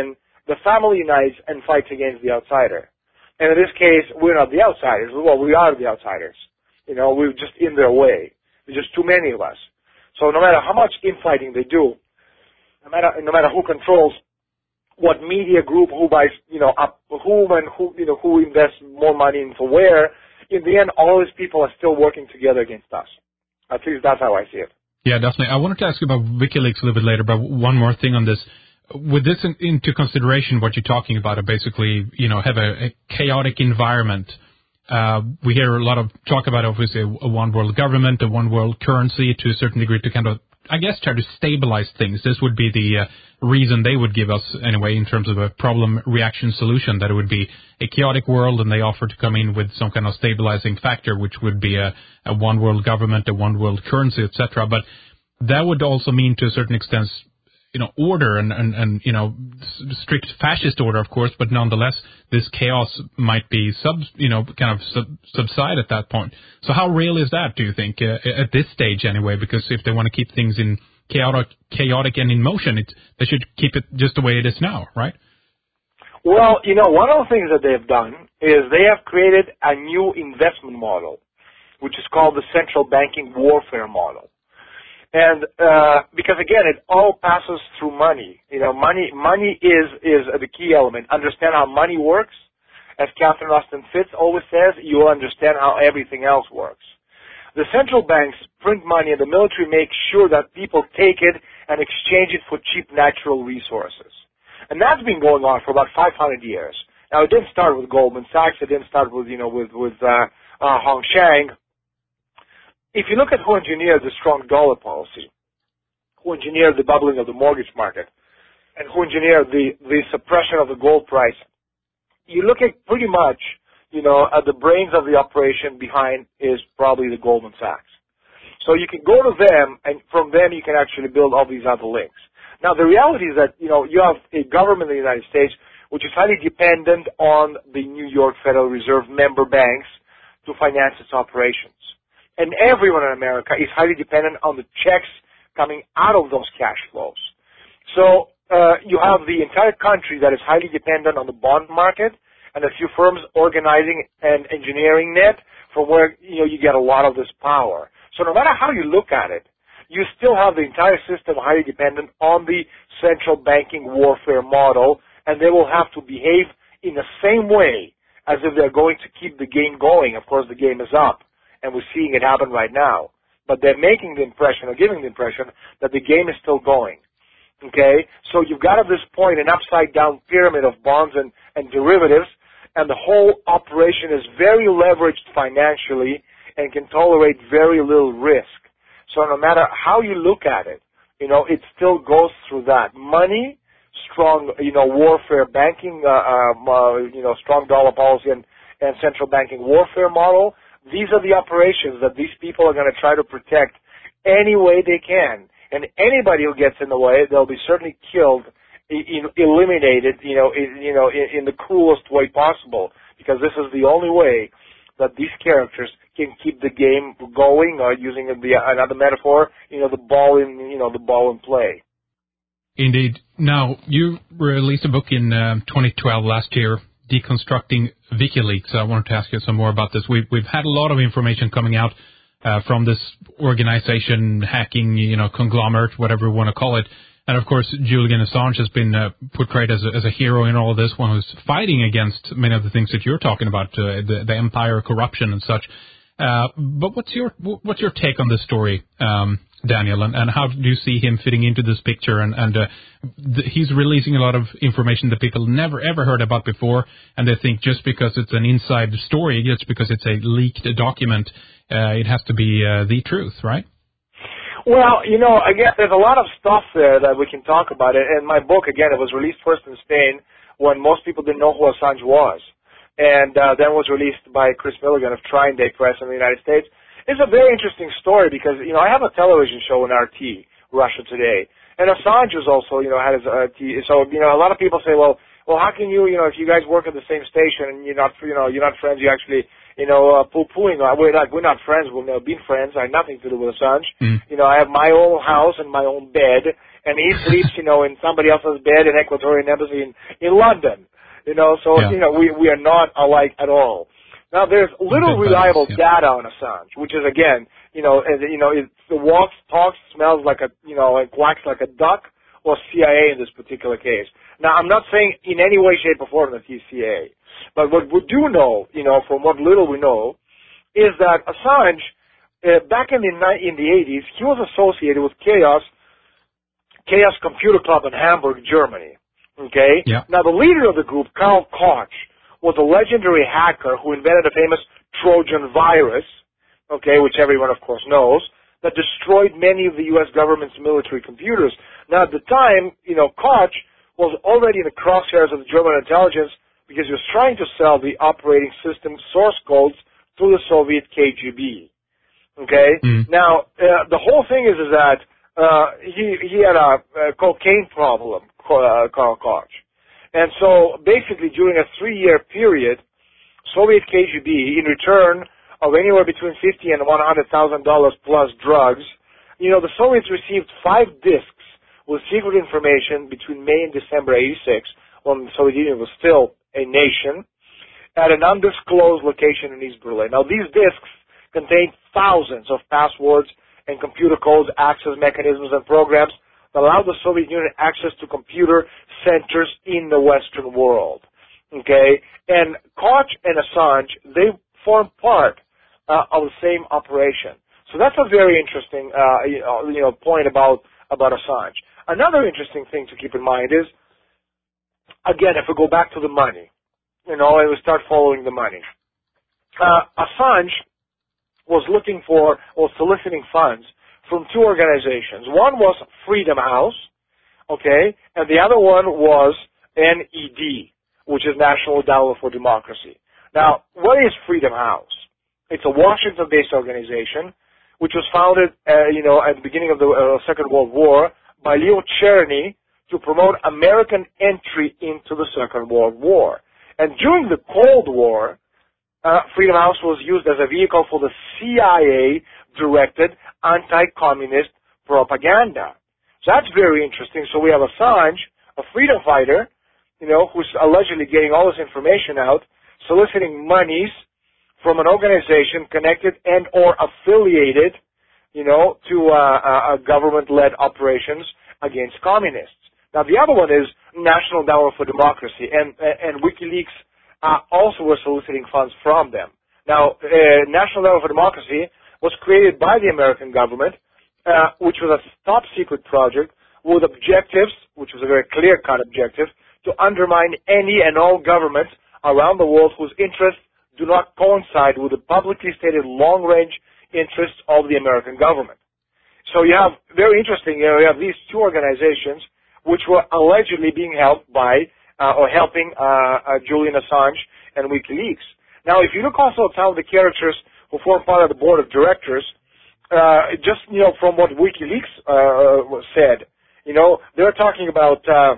the family unites and fights against the outsider. And in this case, we're not the outsiders. Well, we are the outsiders. You know, we're just in their way. There's just too many of us. So no matter how much infighting they do, no matter no matter who controls what media group, who buys, you know, up whom and who, you know, who invests more money into where, in the end, all these people are still working together against us. At least that's how I see it. Yeah, definitely. I wanted to ask you about WikiLeaks a little bit later, but one more thing on this. With this in, into consideration, what you're talking about, are basically, you know, have a, a chaotic environment. Uh, we hear a lot of talk about, obviously, a, a one world government, a one world currency to a certain degree to kind of, I guess, try to stabilize things. This would be the uh, reason they would give us, anyway, in terms of a problem reaction solution, that it would be a chaotic world and they offer to come in with some kind of stabilizing factor, which would be a, a one world government, a one world currency, et cetera. But that would also mean, to a certain extent, you know, order and, and, and, you know, strict fascist order, of course, but nonetheless, this chaos might be sub, you know, kind of sub, subside at that point. So how real is that, do you think, uh, at this stage anyway? Because if they want to keep things in chaotic, chaotic and in motion, it, they should keep it just the way it is now, right? Well, you know, one of the things that they've done is they have created a new investment model, which is called the central banking warfare model. And uh, because again, it all passes through money. You know, money money is is the key element. Understand how money works. As Catherine Austin Fitts always says, you will understand how everything else works. The central banks print money, and the military makes sure that people take it and exchange it for cheap natural resources. And that's been going on for about five hundred years. Now, it didn't start with Goldman Sachs. It didn't start with you know with with uh, uh, Hong Shang. If you look at who engineered the strong dollar policy, who engineered the bubbling of the mortgage market, and who engineered the, the suppression of the gold price, you look at pretty much, you know, at the brains of the operation behind is probably the Goldman Sachs. So you can go to them, and from them you can actually build all these other links. Now, the reality is that, you know, you have a government in the United States which is highly dependent on the New York Federal Reserve member banks to finance its operations. And everyone in America is highly dependent on the checks coming out of those cash flows. So uh, you have the entire country that is highly dependent on the bond market, and a few firms organizing and engineering it from where you know you get a lot of this power. So no matter how you look at it, you still have the entire system highly dependent on the central banking warfare model, and they will have to behave in the same way as if they're going to keep the game going. Of course, the game is up, and we're seeing it happen right now. But they're making the impression, or giving the impression, that the game is still going. Okay? So you've got at this point an upside-down pyramid of bonds and, and derivatives, and the whole operation is very leveraged financially and can tolerate very little risk. So no matter how you look at it, you know, it still goes through that. Money, strong, you know, warfare, banking, uh, um, uh, you know, strong dollar policy and, and central banking warfare model. These are the operations that these people are going to try to protect any way they can. And anybody who gets in the way, they'll be certainly killed, e- eliminated, you know, in, you know, in, in the coolest way possible. Because this is the only way that these characters can keep the game going, or using the, another metaphor, you know, the ball in, you know, the ball in play. Indeed. Now, you released a book in uh, twenty twelve, last year, Deconstructing WikiLeaks. I wanted to ask you some more about this. We've, we've had a lot of information coming out uh, from this organization, hacking, you know, conglomerate, whatever we want to call it. And, of course, Julian Assange has been uh, portrayed as a, as a hero in all of this, one who's fighting against many of the things that you're talking about, uh, the, the empire, corruption and such. Uh, but what's your what's your take on this story, um, Daniel, and, and how do you see him fitting into this picture? And, and uh, the, he's releasing a lot of information that people never, ever heard about before, and they think just because it's an inside story, just because it's a leaked document, uh, it has to be uh, the truth, right? Well, you know, again, there's a lot of stuff there that we can talk about. And my book, again, it was released first in Spain when most people didn't know who Assange was. And uh, then was released by Chris Milligan of Trine Day Press in the United States. It's a very interesting story because, you know, I have a television show in R T, Russia Today. And Assange was also, you know, had his R T. So, you know, a lot of people say, well, well, how can you, you know, if you guys work at the same station and you're not, you know, you're not friends, you actually, you know, uh, poo-pooing. We're not, we're not friends. We've never been friends. I have nothing to do with Assange. Mm. You know, I have my own house and my own bed, and he sleeps, you know, in somebody else's bed in Ecuadorian embassy in, in London. You know, so, Yeah. you know, we, we are not alike at all. Now, there's little Big reliable values, yeah. data on Assange, which is, again, you know, and, you know, it, it walks, talks, smells like a, you know, it quacks like a duck, or C I A in this particular case. Now, I'm not saying in any way, shape, or form that he's C I A. But what we do know, you know, from what little we know, is that Assange, uh, back in the ni- in the eighties, he was associated with Chaos, Chaos Computer Club in Hamburg, Germany. Okay? Yeah. Now, the leader of the group, Karl Koch, was a legendary hacker who invented a famous Trojan virus, okay, which everyone, of course, knows, that destroyed many of the U S government's military computers. Now, at the time, you know, Koch was already in the crosshairs of the German intelligence because he was trying to sell the operating system source codes to the Soviet K G B. Okay? Mm. Now, uh, the whole thing is, is that uh, he, he had a, a cocaine problem, uh, Karl Koch. And so, basically, during a three-year period, Soviet K G B, in return of anywhere between fifty and one hundred thousand dollars plus drugs, you know, the Soviets received five discs with secret information between May and December eighty-six, when the Soviet Union was still a nation, at an undisclosed location in East Berlin. Now, these discs contained thousands of passwords and computer codes, access mechanisms, and programs that allowed the Soviet Union access to computer centers in the Western world. Okay? And Koch and Assange, they form part uh, of the same operation. So that's a very interesting uh, you know, you know, point about, about Assange. Another interesting thing to keep in mind is, again, if we go back to the money, you know, and we start following the money. Uh, Assange was looking for, or soliciting funds from two organizations. One was Freedom House, okay, and the other one was N E D, which is National Endowment for Democracy. Now, what is Freedom House? It's a Washington-based organization which was founded, uh, you know, at the beginning of the uh, Second World War by Leo Cherny to promote American entry into the Second World War. And during the Cold War, uh, Freedom House was used as a vehicle for the C I A-directed anti-communist propaganda. So that's very interesting. So we have Assange, a freedom fighter, you know, who's allegedly getting all this information out, soliciting monies from an organization connected and or affiliated, you know, to uh, uh, government-led operations against communists. Now, the other one is National Endowment for Democracy, and and WikiLeaks uh, also were soliciting funds from them. Now, uh, National Endowment for Democracy was created by the American government, uh, which was a top-secret project with objectives, which was a very clear-cut objective, to undermine any and all governments around the world whose interests do not coincide with the publicly stated long-range interests of the American government. So you have, very interesting, you know, you have these two organizations which were allegedly being helped by, uh, or helping, uh, uh, Julian Assange and WikiLeaks. Now, if you look also at some of the characters who form part of the board of directors, uh, just, you know, from what WikiLeaks, uh, said, you know, they're talking about, uh,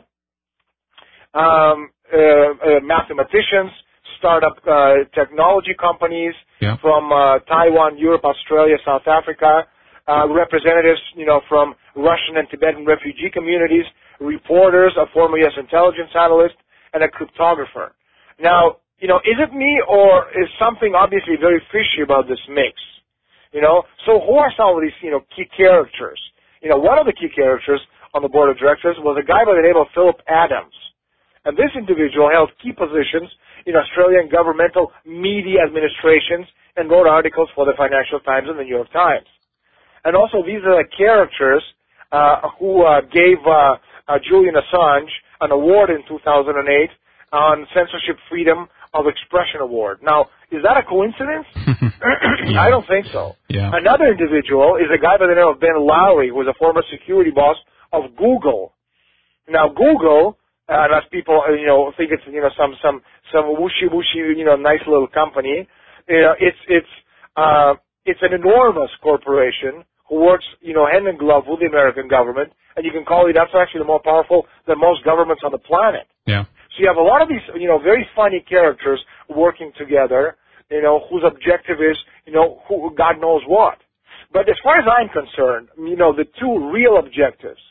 um, uh, uh, mathematicians, startup, uh, technology companies, Yeah. from, uh, Taiwan, Europe, Australia, South Africa, uh, representatives, you know, from Russian and Tibetan refugee communities, reporters, a former U S intelligence analyst, and a cryptographer. Now, you know, is it me or is something obviously very fishy about this mix? You know, so who are some of these, you know, key characters? You know, one of the key characters on the board of directors was a guy by the name of Philip Adams. And this individual held key positions in Australian governmental media administrations and wrote articles for the Financial Times and the New York Times. And also, these are the characters uh, who uh, gave uh, uh, Julian Assange an award in two thousand eight on Censorship Freedom of Expression Award. Now, is that a coincidence? Yeah. I don't think so. Yeah. Another individual is a guy by the name of Ben Lowry, who was a former security boss of Google. Now, Google, uh, as people, uh, you know, think it's, you know, some some some whooshy whooshy, you know, nice little company. You know, it's it's uh, it's an enormous corporation who works, you know, hand in glove with the American government, and you can call it, that's actually more powerful than most governments on the planet. Yeah. So you have a lot of these, you know, very funny characters working together, you know, whose objective is, you know, who, God knows what. But as far as I'm concerned, you know, the two real objectives,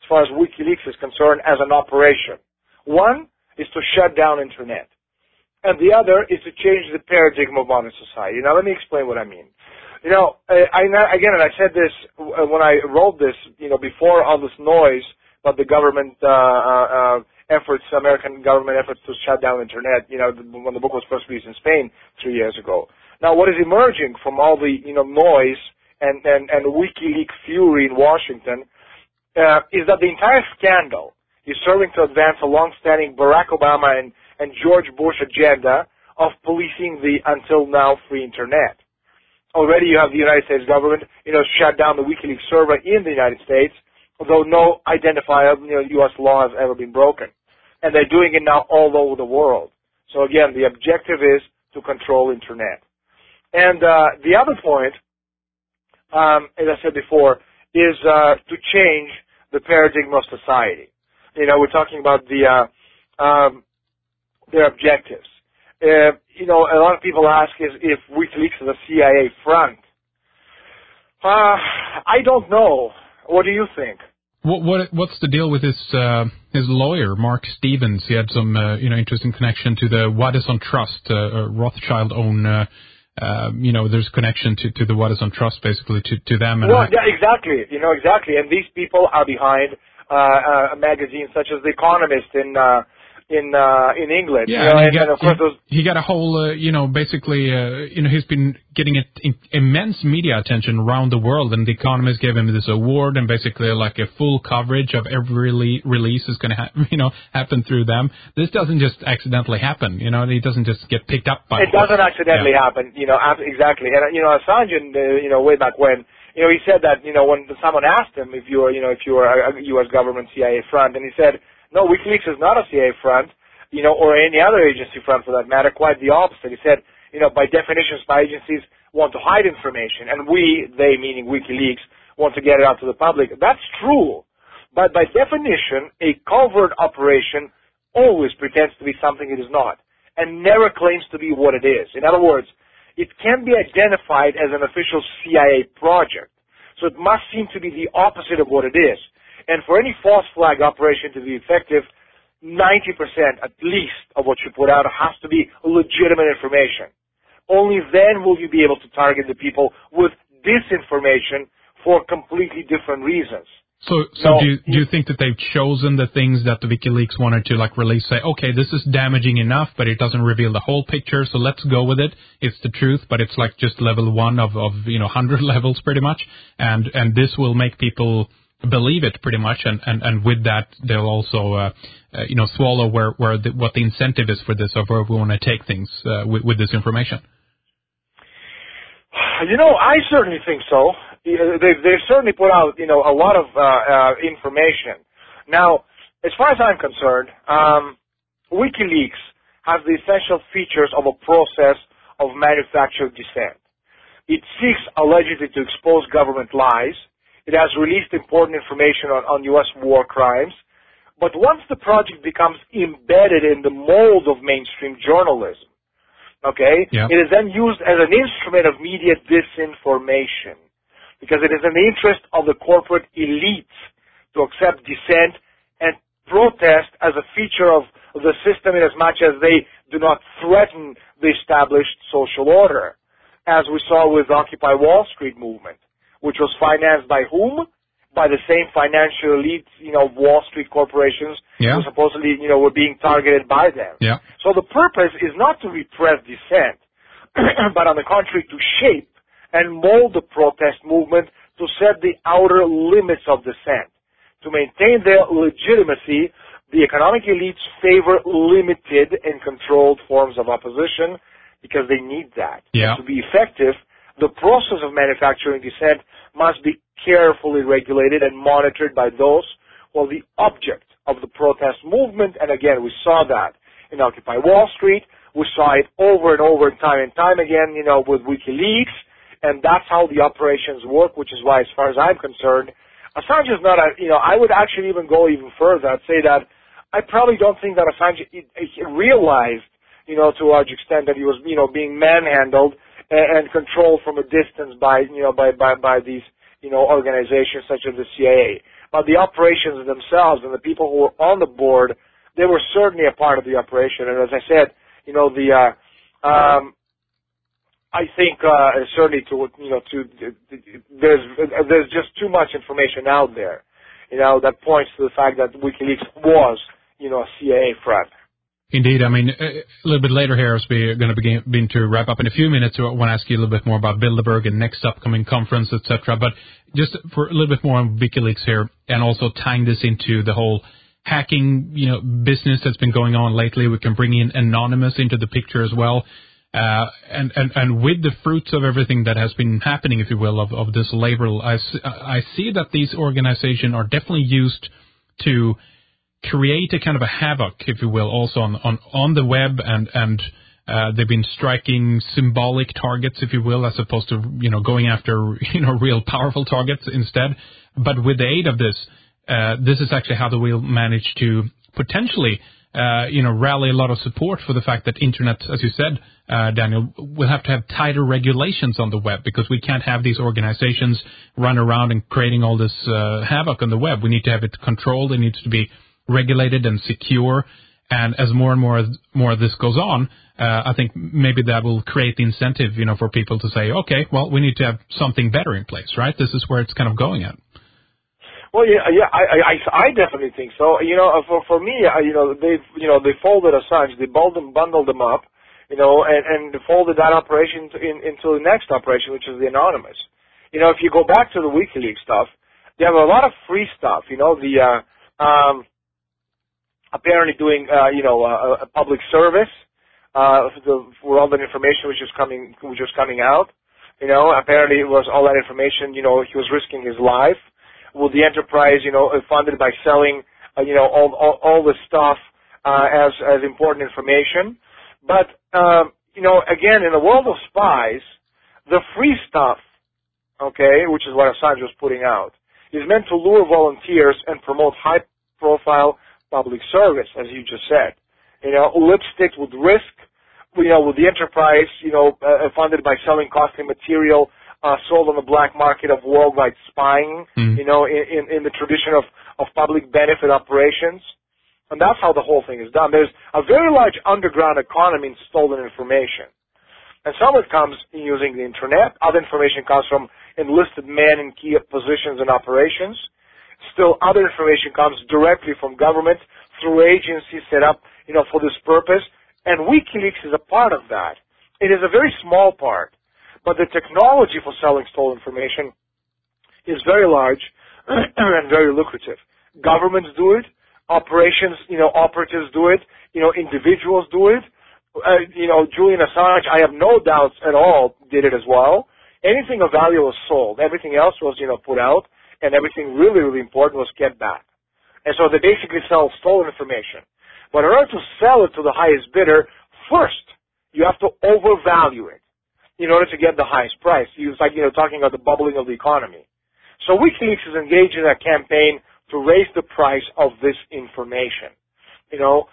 as far as WikiLeaks is concerned, as an operation. One is to shut down Internet, and the other is to change the paradigm of modern society. Now, let me explain what I mean. You know, I, I again, and I said this when I wrote this, you know, before all this noise about the government uh, uh, efforts, American government efforts to shut down Internet, you know, when the book was first released in Spain three years ago. Now, what is emerging from all the, you know, noise and, and, and WikiLeaks fury in Washington uh, is that the entire scandal is serving to advance a long-standing Barack Obama and, and George Bush agenda of policing the until now free Internet. Already you have the United States government, you know, shut down the WikiLeaks server in the United States, although no identifiable, you know, U S law has ever been broken. And they're doing it now all over the world. So again, the objective is to control Internet. And uh, the other point, um, as I said before, is uh, to change the paradigm of society. You know, we're talking about the uh, um, their objectives. Uh, you know, a lot of people ask is if WikiLeaks is a C I A front. Uh, I don't know. What do you think? What, what what's the deal with his uh, his lawyer, Mark Stevens? He had some uh, you know interesting connection to the Waddesdon Trust, uh, uh, Rothschild own. Uh, uh, you know, there's connection to, to the Waddesdon Trust, basically to to them. And well, I, yeah, exactly. You know, exactly. And these people are behind uh, uh, magazines such as The Economist in. Uh, in uh, in England. Yeah, you know, and, he, and, got, and of course he, those he got a whole, uh, you know, basically, uh, you know, he's been getting it, in, immense media attention around the world, and The Economist gave him this award, and basically like a full coverage of every rele- release is going to, ha- you know, happen through them. This doesn't just accidentally happen, you know, it doesn't just get picked up by. It doesn't accidentally yeah. happen, you know, exactly. And you know, Assange, uh, you know, way back when, you know, he said that, you know, when someone asked him if you were, you know, if you were a U S government C I A front, and he said, no, WikiLeaks is not a C I A front. You know, or any other agency front for that matter, quite the opposite. He said, you know, by definition, spy agencies want to hide information, and we, they meaning WikiLeaks, want to get it out to the public. That's true. But by definition, a covert operation always pretends to be something it is not, and never claims to be what it is. In other words, it can be identified as an official C I A project. So it must seem to be the opposite of what it is. And for any false flag operation to be effective, ninety percent at least of what you put out has to be legitimate information. Only then will you be able to target the people with disinformation for completely different reasons. So, so no, do you, do you think that they've chosen the things that the WikiLeaks wanted to like release? Say, okay, this is damaging enough, but it doesn't reveal the whole picture, so let's go with it. It's the truth, but it's like just level one of, of you know, hundred levels pretty much, and and this will make people believe it pretty much, and, and, and with that they'll also uh, uh, you know swallow where where the, what the incentive is for this, or where we want to take things uh, with, with this information. You know, I certainly think so. They've, they've certainly put out you know a lot of uh, uh, information. Now, as far as I'm concerned, um, WikiLeaks has the essential features of a process of manufactured dissent. It seeks allegedly to expose government lies. It has released important information on, on U S war crimes. But once the project becomes embedded in the mold of mainstream journalism, okay, yeah. it is then used as an instrument of media disinformation, because it is in the interest of the corporate elites to accept dissent and protest as a feature of the system in as much as they do not threaten the established social order, as we saw with the Occupy Wall Street movement, which was financed by whom? By the same financial elites, you know, Wall Street corporations yeah. who supposedly, you know, were being targeted by them. Yeah. So the purpose is not to repress dissent, but on the contrary, to shape and mold the protest movement to set the outer limits of dissent. To maintain their legitimacy, the economic elites favor limited and controlled forms of opposition because they need that. Yeah. And to be effective, the process of manufacturing dissent must be carefully regulated and monitored by those who are the object of the protest movement. And again, we saw that in Occupy Wall Street. We saw it over and over and time and time again, you know, with WikiLeaks. And that's how the operations work, which is why, as far as I'm concerned, Assange is not a, you know, I would actually even go even further. I'd say that I probably don't think that Assange realized, you know, to a large extent that he was, you know, being manhandled and controlled from a distance by, you know, by, by, by these, you know, organizations such as the C I A. but the operations themselves and the people who were on the board, they were certainly a part of the operation. And as I said, you know, the uh, um, I think uh, certainly to you know to there's there's just too much information out there, you know, that points to the fact that WikiLeaks was you know a C I A front. Indeed. I mean, a little bit later here, as we're going to begin, begin to wrap up in a few minutes, I want to ask you a little bit more about Bilderberg and next upcoming conference, et cetera. But just for a little bit more on WikiLeaks here, and also tying this into the whole hacking, you know, business that's been going on lately, we can bring in Anonymous into the picture as well. Uh, and, and, and with the fruits of everything that has been happening, if you will, of, of this labor, I, I see that these organizations are definitely used to create a kind of a havoc, if you will, also on on, on the web, and and uh, they've been striking symbolic targets, if you will, as opposed to you know going after you know real powerful targets instead. But with the aid of this, uh, this is actually how they will manage to potentially uh, you know rally a lot of support for the fact that internet, as you said, uh, Daniel, will have to have tighter regulations on the web, because we can't have these organizations run around and creating all this uh, havoc on the web. We need to have it controlled. It needs to be regulated and secure, and as more and more more of this goes on, uh, I think maybe that will create the incentive, you know, for people to say, okay, well, we need to have something better in place, right? This is where it's kind of going at. Well, yeah, yeah, I, I, I definitely think so. You know, for for me, I, you know, they, you know, they folded Assange, they bundled them, bundled them up, you know, and and folded that operation in, into the next operation, which is the Anonymous. You know, if you go back to the WikiLeaks stuff, they have a lot of free stuff. You know, the uh, um. apparently doing, uh, you know, a, a public service uh, for, the, for all that information which was coming, which was coming out. You know, apparently it was all that information. You know, he was risking his life. Well, the enterprise, you know, funded by selling, uh, you know, all all, all the stuff uh, as as important information. But um, you know, again, in the world of spies, the free stuff, okay, which is what Assange was putting out, is meant to lure volunteers and promote high-profile public service, as you just said. You know, lipstick with risk, you know, with the enterprise, you know, uh, funded by selling costly material uh, sold on the black market of worldwide spying, mm. you know, in, in, in the tradition of, of public benefit operations. And that's how the whole thing is done. There's a very large underground economy in stolen information. And some of it comes using the internet. Other information comes from enlisted men in key positions and operations. Still, other information comes directly from government through agencies set up, you know, for this purpose. And WikiLeaks is a part of that. It is a very small part, but the technology for selling stolen information is very large and very lucrative. Governments do it. Operations, you know, operatives do it. You know, individuals do it. Uh, you know, Julian Assange, I have no doubts at all, did it as well. Anything of value was sold. Everything else was, you know, put out. And everything really, really important was kept back. And so they basically sell stolen information. But in order to sell it to the highest bidder, first, you have to overvalue it in order to get the highest price. It's like, you know, talking about the bubbling of the economy. So WikiLeaks is engaged in a campaign to raise the price of this information. You know,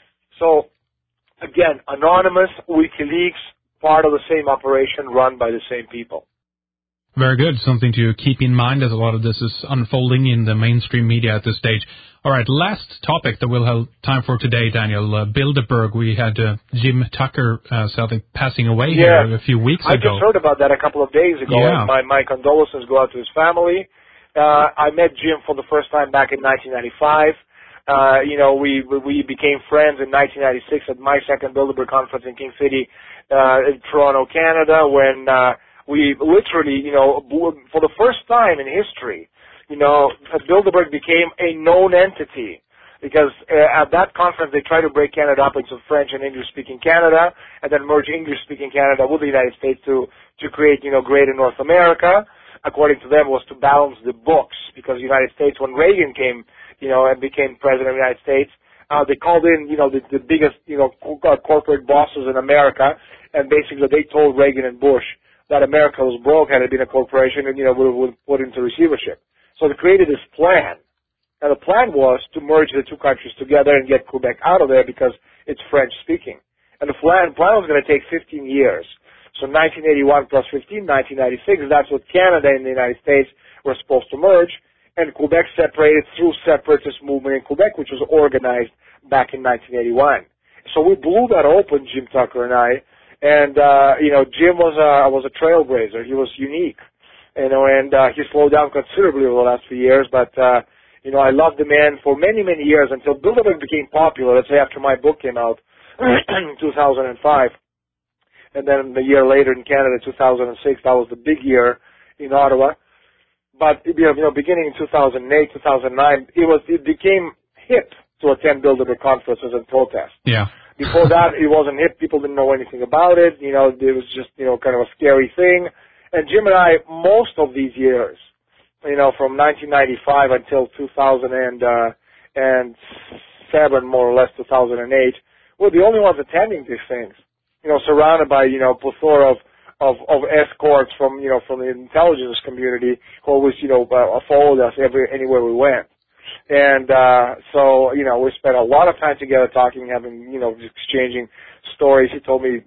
so, again, Anonymous, WikiLeaks, part of the same operation run by the same people. Very good. Something to keep in mind as a lot of this is unfolding in the mainstream media at this stage. All right, last topic that we'll have time for today, Daniel. Uh, Bilderberg, we had uh, Jim Tucker uh, sadly passing away yeah. here a few weeks I ago. I just heard about that a couple of days ago. Yeah. And my, my condolences go out to his family. Uh, I met Jim for the first time back in nineteen ninety-five. Uh, you know, we we became friends in nineteen ninety-six at my second Bilderberg conference in King City, uh, in Toronto, Canada, when uh, we literally, you know, for the first time in history, you know, Bilderberg became a known entity. Because uh, at that conference, they tried to break Canada up into French and English-speaking Canada, and then merge English-speaking Canada with the United States to to create, you know, Greater North America. According to them, was to balance the books. Because the United States, when Reagan came, you know, and became president of the United States, uh, they called in, you know, the, the biggest, you know, co- corporate bosses in America, and basically they told Reagan and Bush that America was broke, had it been a corporation, and, you know, would would put into receivership. So they created this plan. And the plan was to merge the two countries together and get Quebec out of there because it's French-speaking. And the plan, plan was going to take fifteen years. So nineteen eighty-one plus fifteen, nineteen ninety-six, that's what Canada and the United States were supposed to merge. and Quebec separated through separatist movement in Quebec, which was organized back in nineteen eighty-one. So we blew that open, Jim Tucker and I, and uh, you know, Jim was a was a trailblazer. He was unique, you know, and uh, he slowed down considerably over the last few years. But uh, you know, I loved the man for many many years until Bilderberg became popular. Let's say after my book came out in two thousand five, and then the year later in Canada, two thousand six. That was the big year in Ottawa. But you know, you know, beginning in two thousand eight, two thousand nine, it was it became hip to attend Bilderberg conferences and protests. Yeah. Before that, it wasn't hip. People didn't know anything about it. You know, it was just, you know, kind of a scary thing. And Jim and I, most of these years, you know, from nineteen ninety-five until two thousand seven, more or less, two thousand eight, were the only ones attending these things. You know, surrounded by, you know, plethora of, of, of escorts from, you know, from the intelligence community who always, you know, uh, followed us every, anywhere we went. And, uh, so, you know, we spent a lot of time together talking, having, you know, exchanging stories. He told me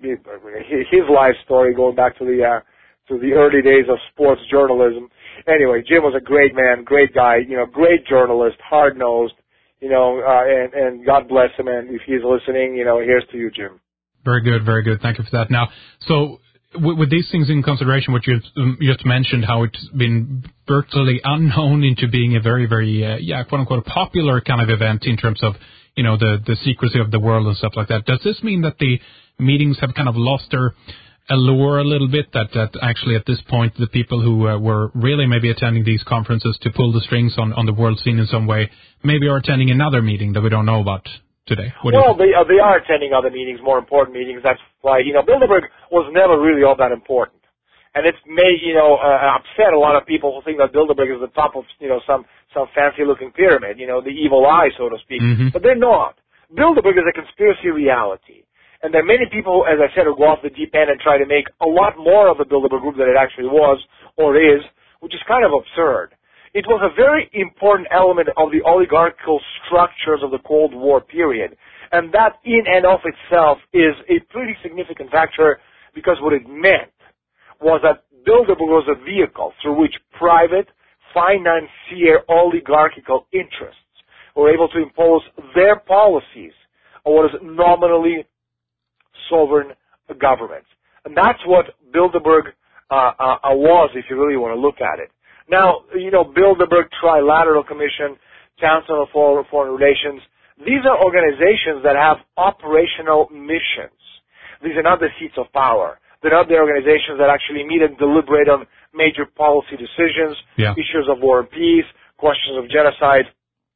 his life story going back to the, uh, to the early days of sports journalism. Anyway, Jim was a great man, great guy, you know, great journalist, hard-nosed, you know, uh, and, and God bless him. And if he's listening, you know, here's to you, Jim. Very good, very good. Thank you for that. Now, so with, with these things in consideration, what you um, just mentioned, how it's been virtually unknown into being a very, very, uh, yeah, quote unquote, popular kind of event in terms of, you know, the, the secrecy of the world and stuff like that. Does this mean that the meetings have kind of lost their allure a little bit, that, that actually at this point the people who uh, were really maybe attending these conferences to pull the strings on, on the world scene in some way maybe are attending another meeting that we don't know about today? What well, they, uh, they are attending other meetings, more important meetings. That's why, you know, Bilderberg was never really all that important. And it's made, you know, uh, upset a lot of people who think that Bilderberg is the top of, you know, some, some fancy-looking pyramid, you know, the evil eye, so to speak. Mm-hmm. But they're not. Bilderberg is a conspiracy reality. And there are many people, as I said, who go off the deep end and try to make a lot more of the Bilderberg group than it actually was or is, which is kind of absurd. It was a very important element of the oligarchical structures of the Cold War period. And that in and of itself is a pretty significant factor, because what it meant was that Bilderberg was a vehicle through which private, financier, oligarchical interests were able to impose their policies on what is nominally sovereign governments. And that's what Bilderberg uh, uh, was, if you really want to look at it. Now, you know, Bilderberg, Trilateral Commission, Council of Foreign Relations, these are organizations that have operational missions. These are not the seats of power. They're not the organizations that actually meet and deliberate on major policy decisions, yeah. issues of war and peace, questions of genocide.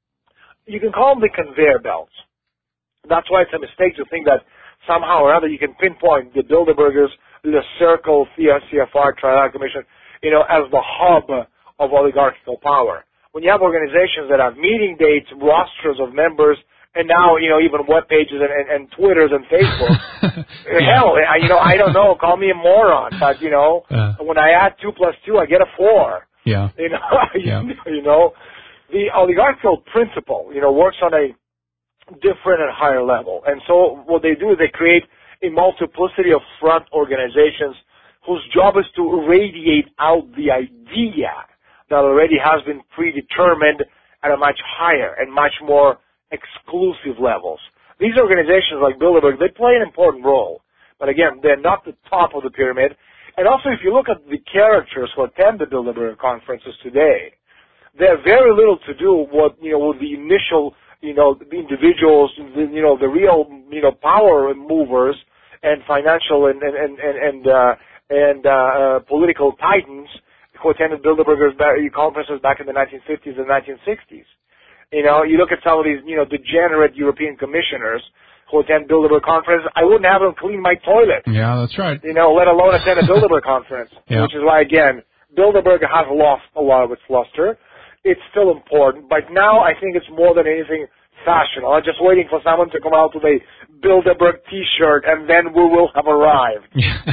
You can call them the conveyor belts. That's why it's a mistake to think that somehow or other you can pinpoint the Bilderbergers, the Circle, C F R, Trilateral Commission, you know, as the hub of oligarchical power. When you have organizations that have meeting dates, rosters of members, and now, you know, even web pages and, and, and Twitters and Facebook, yeah. hell, I, you know, I don't know, call me a moron, but, you know, uh. when I add two plus two, I get a four. Yeah. You know, yeah. you know, the oligarchical principle, you know, works on a different and higher level. And so what they do is they create a multiplicity of front organizations whose job is to radiate out the idea that already has been predetermined at a much higher and much more exclusive levels. These organizations like Bilderberg, they play an important role. But again, they're not the top of the pyramid. And also, if you look at the characters who attend the Bilderberg conferences today, they have very little to do with, you know, with the initial, you know, the individuals, the, you know, the real, you know, power movers and financial and, and, and, and, and uh, and uh, uh, political titans who attended Bilderberg's conferences back in the nineteen fifties and nineteen sixties. You know, you look at some of these, you know, degenerate European commissioners who attend Bilderberg conferences, I wouldn't have them clean my toilet. Yeah, that's right. You know, let alone attend a Bilderberg conference, yeah. which is why, again, Bilderberg has lost a lot of its luster. It's still important, but now I think it's more than anything fashionable. I'm just waiting for someone to come out with a Bilderberg T-shirt, and then we will have arrived.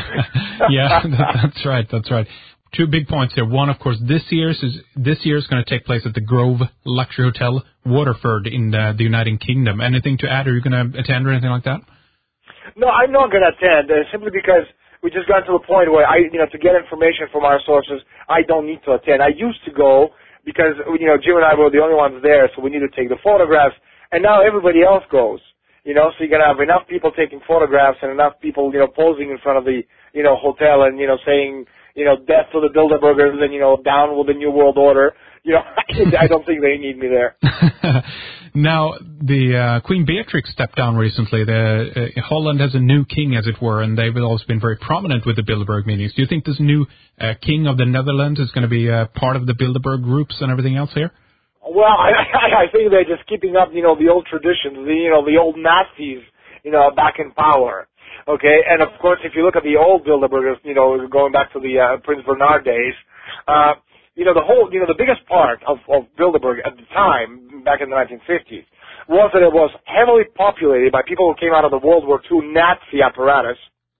Yeah, that's right. That's right. Two big points here. One, of course, this year's is this year's going to take place at the Grove Luxury Hotel, Waterford, in the, the United Kingdom. Anything to add? Are you going to attend or anything like that? No, I'm not going to attend, uh, simply because we just got to the point where I, you know, to get information from our sources, I don't need to attend. I used to go because, you know, Jim and I were the only ones there, so we need to take the photographs, and now everybody else goes. You know, so you're going to have enough people taking photographs and enough people, you know, posing in front of the, you know, hotel and, you know, saying, you know, death to the Bilderbergers and, you know, down with the New World Order. You know, I don't think they need me there. Now, the uh, Queen Beatrix stepped down recently. The, uh, Holland has a new king, as it were, and they've always been very prominent with the Bilderberg meetings. Do you think this new uh, king of the Netherlands is going to be uh, part of the Bilderberg groups and everything else here? Well, I, I think they're just keeping up, you know, the old traditions, the, you know, the old Nazis, you know, back in power. Okay, and of course, if you look at the old Bilderbergers, you know, going back to the uh, Prince Bernhard days, uh, you know, the whole, you know, the biggest part of, of Bilderberg at the time, back in the nineteen fifties, was that it was heavily populated by people who came out of the World War Two Nazi apparatus,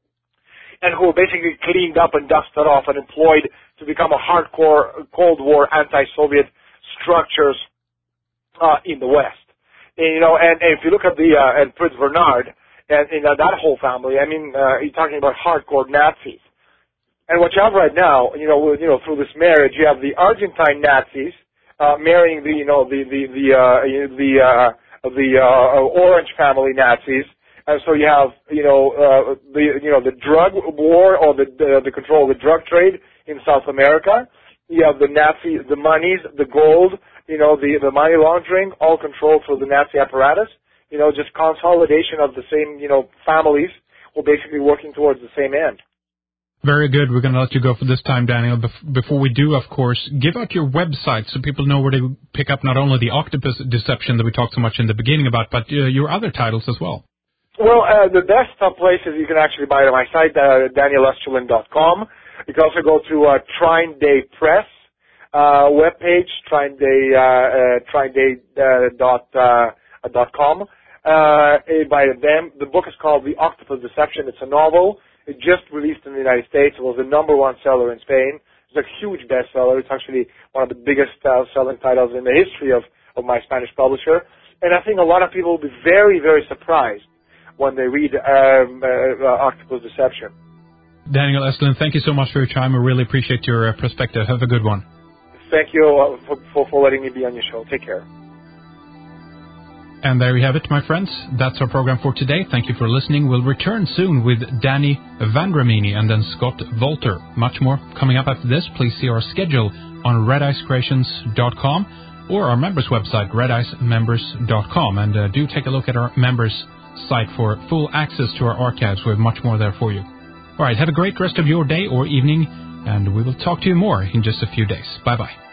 and who were basically cleaned up and dusted off and employed to become a hardcore Cold War anti-Soviet structures uh, in the West. And, you know, and, and if you look at the uh, and Prince Bernhard and you know, that whole family, I mean, uh, you're talking about hardcore Nazis. And what you have right now, you know, with, you know, through this marriage, you have the Argentine Nazis uh, marrying the, you know, the the the uh, the uh, the uh, Orange family Nazis, and so you have, you know, uh, the you know the drug war or the the, the control of the drug trade in South America. You have the Nazi, the monies, the gold, you know, the, the money laundering, all controlled through the Nazi apparatus. You know, just consolidation of the same, you know, families who are basically working towards the same end. Very good. We're going to let you go for this time, Daniel. Bef- before we do, of course, give out your website so people know where to pick up not only the Octopus Deception that we talked so much in the beginning about, but uh, your other titles as well. Well, uh, the best uh, places you can actually buy it on my site, uh, daniel esterlin dot com. You can also go to uh, Trine Day Press uh, webpage, Trine Day uh, uh, Trine Day uh, dot uh, dot com. Uh, by them, the book is called The Octopus Deception. It's a novel. It just released in the United States. It was the number one seller in Spain. It's a huge bestseller. It's actually one of the biggest uh, selling titles in the history of, of my Spanish publisher. And I think a lot of people will be very, very surprised when they read um, uh, uh, Octopus Deception. Daniel Esterlin, thank you so much for your time. I really appreciate your uh, perspective. Have a good one. Thank you uh, for, for, for letting me be on your show. Take care. And there you have it, my friends. That's our program for today. Thank you for listening. We'll return soon with Danny Vandramini and then Scott Volter. Much more coming up after this. Please see our schedule on red ice creations dot com or our members website, red ice members dot com. And uh, do take a look at our members site for full access to our archives. We have much more there for you. All right, have a great rest of your day or evening, and we will talk to you more in just a few days. Bye-bye.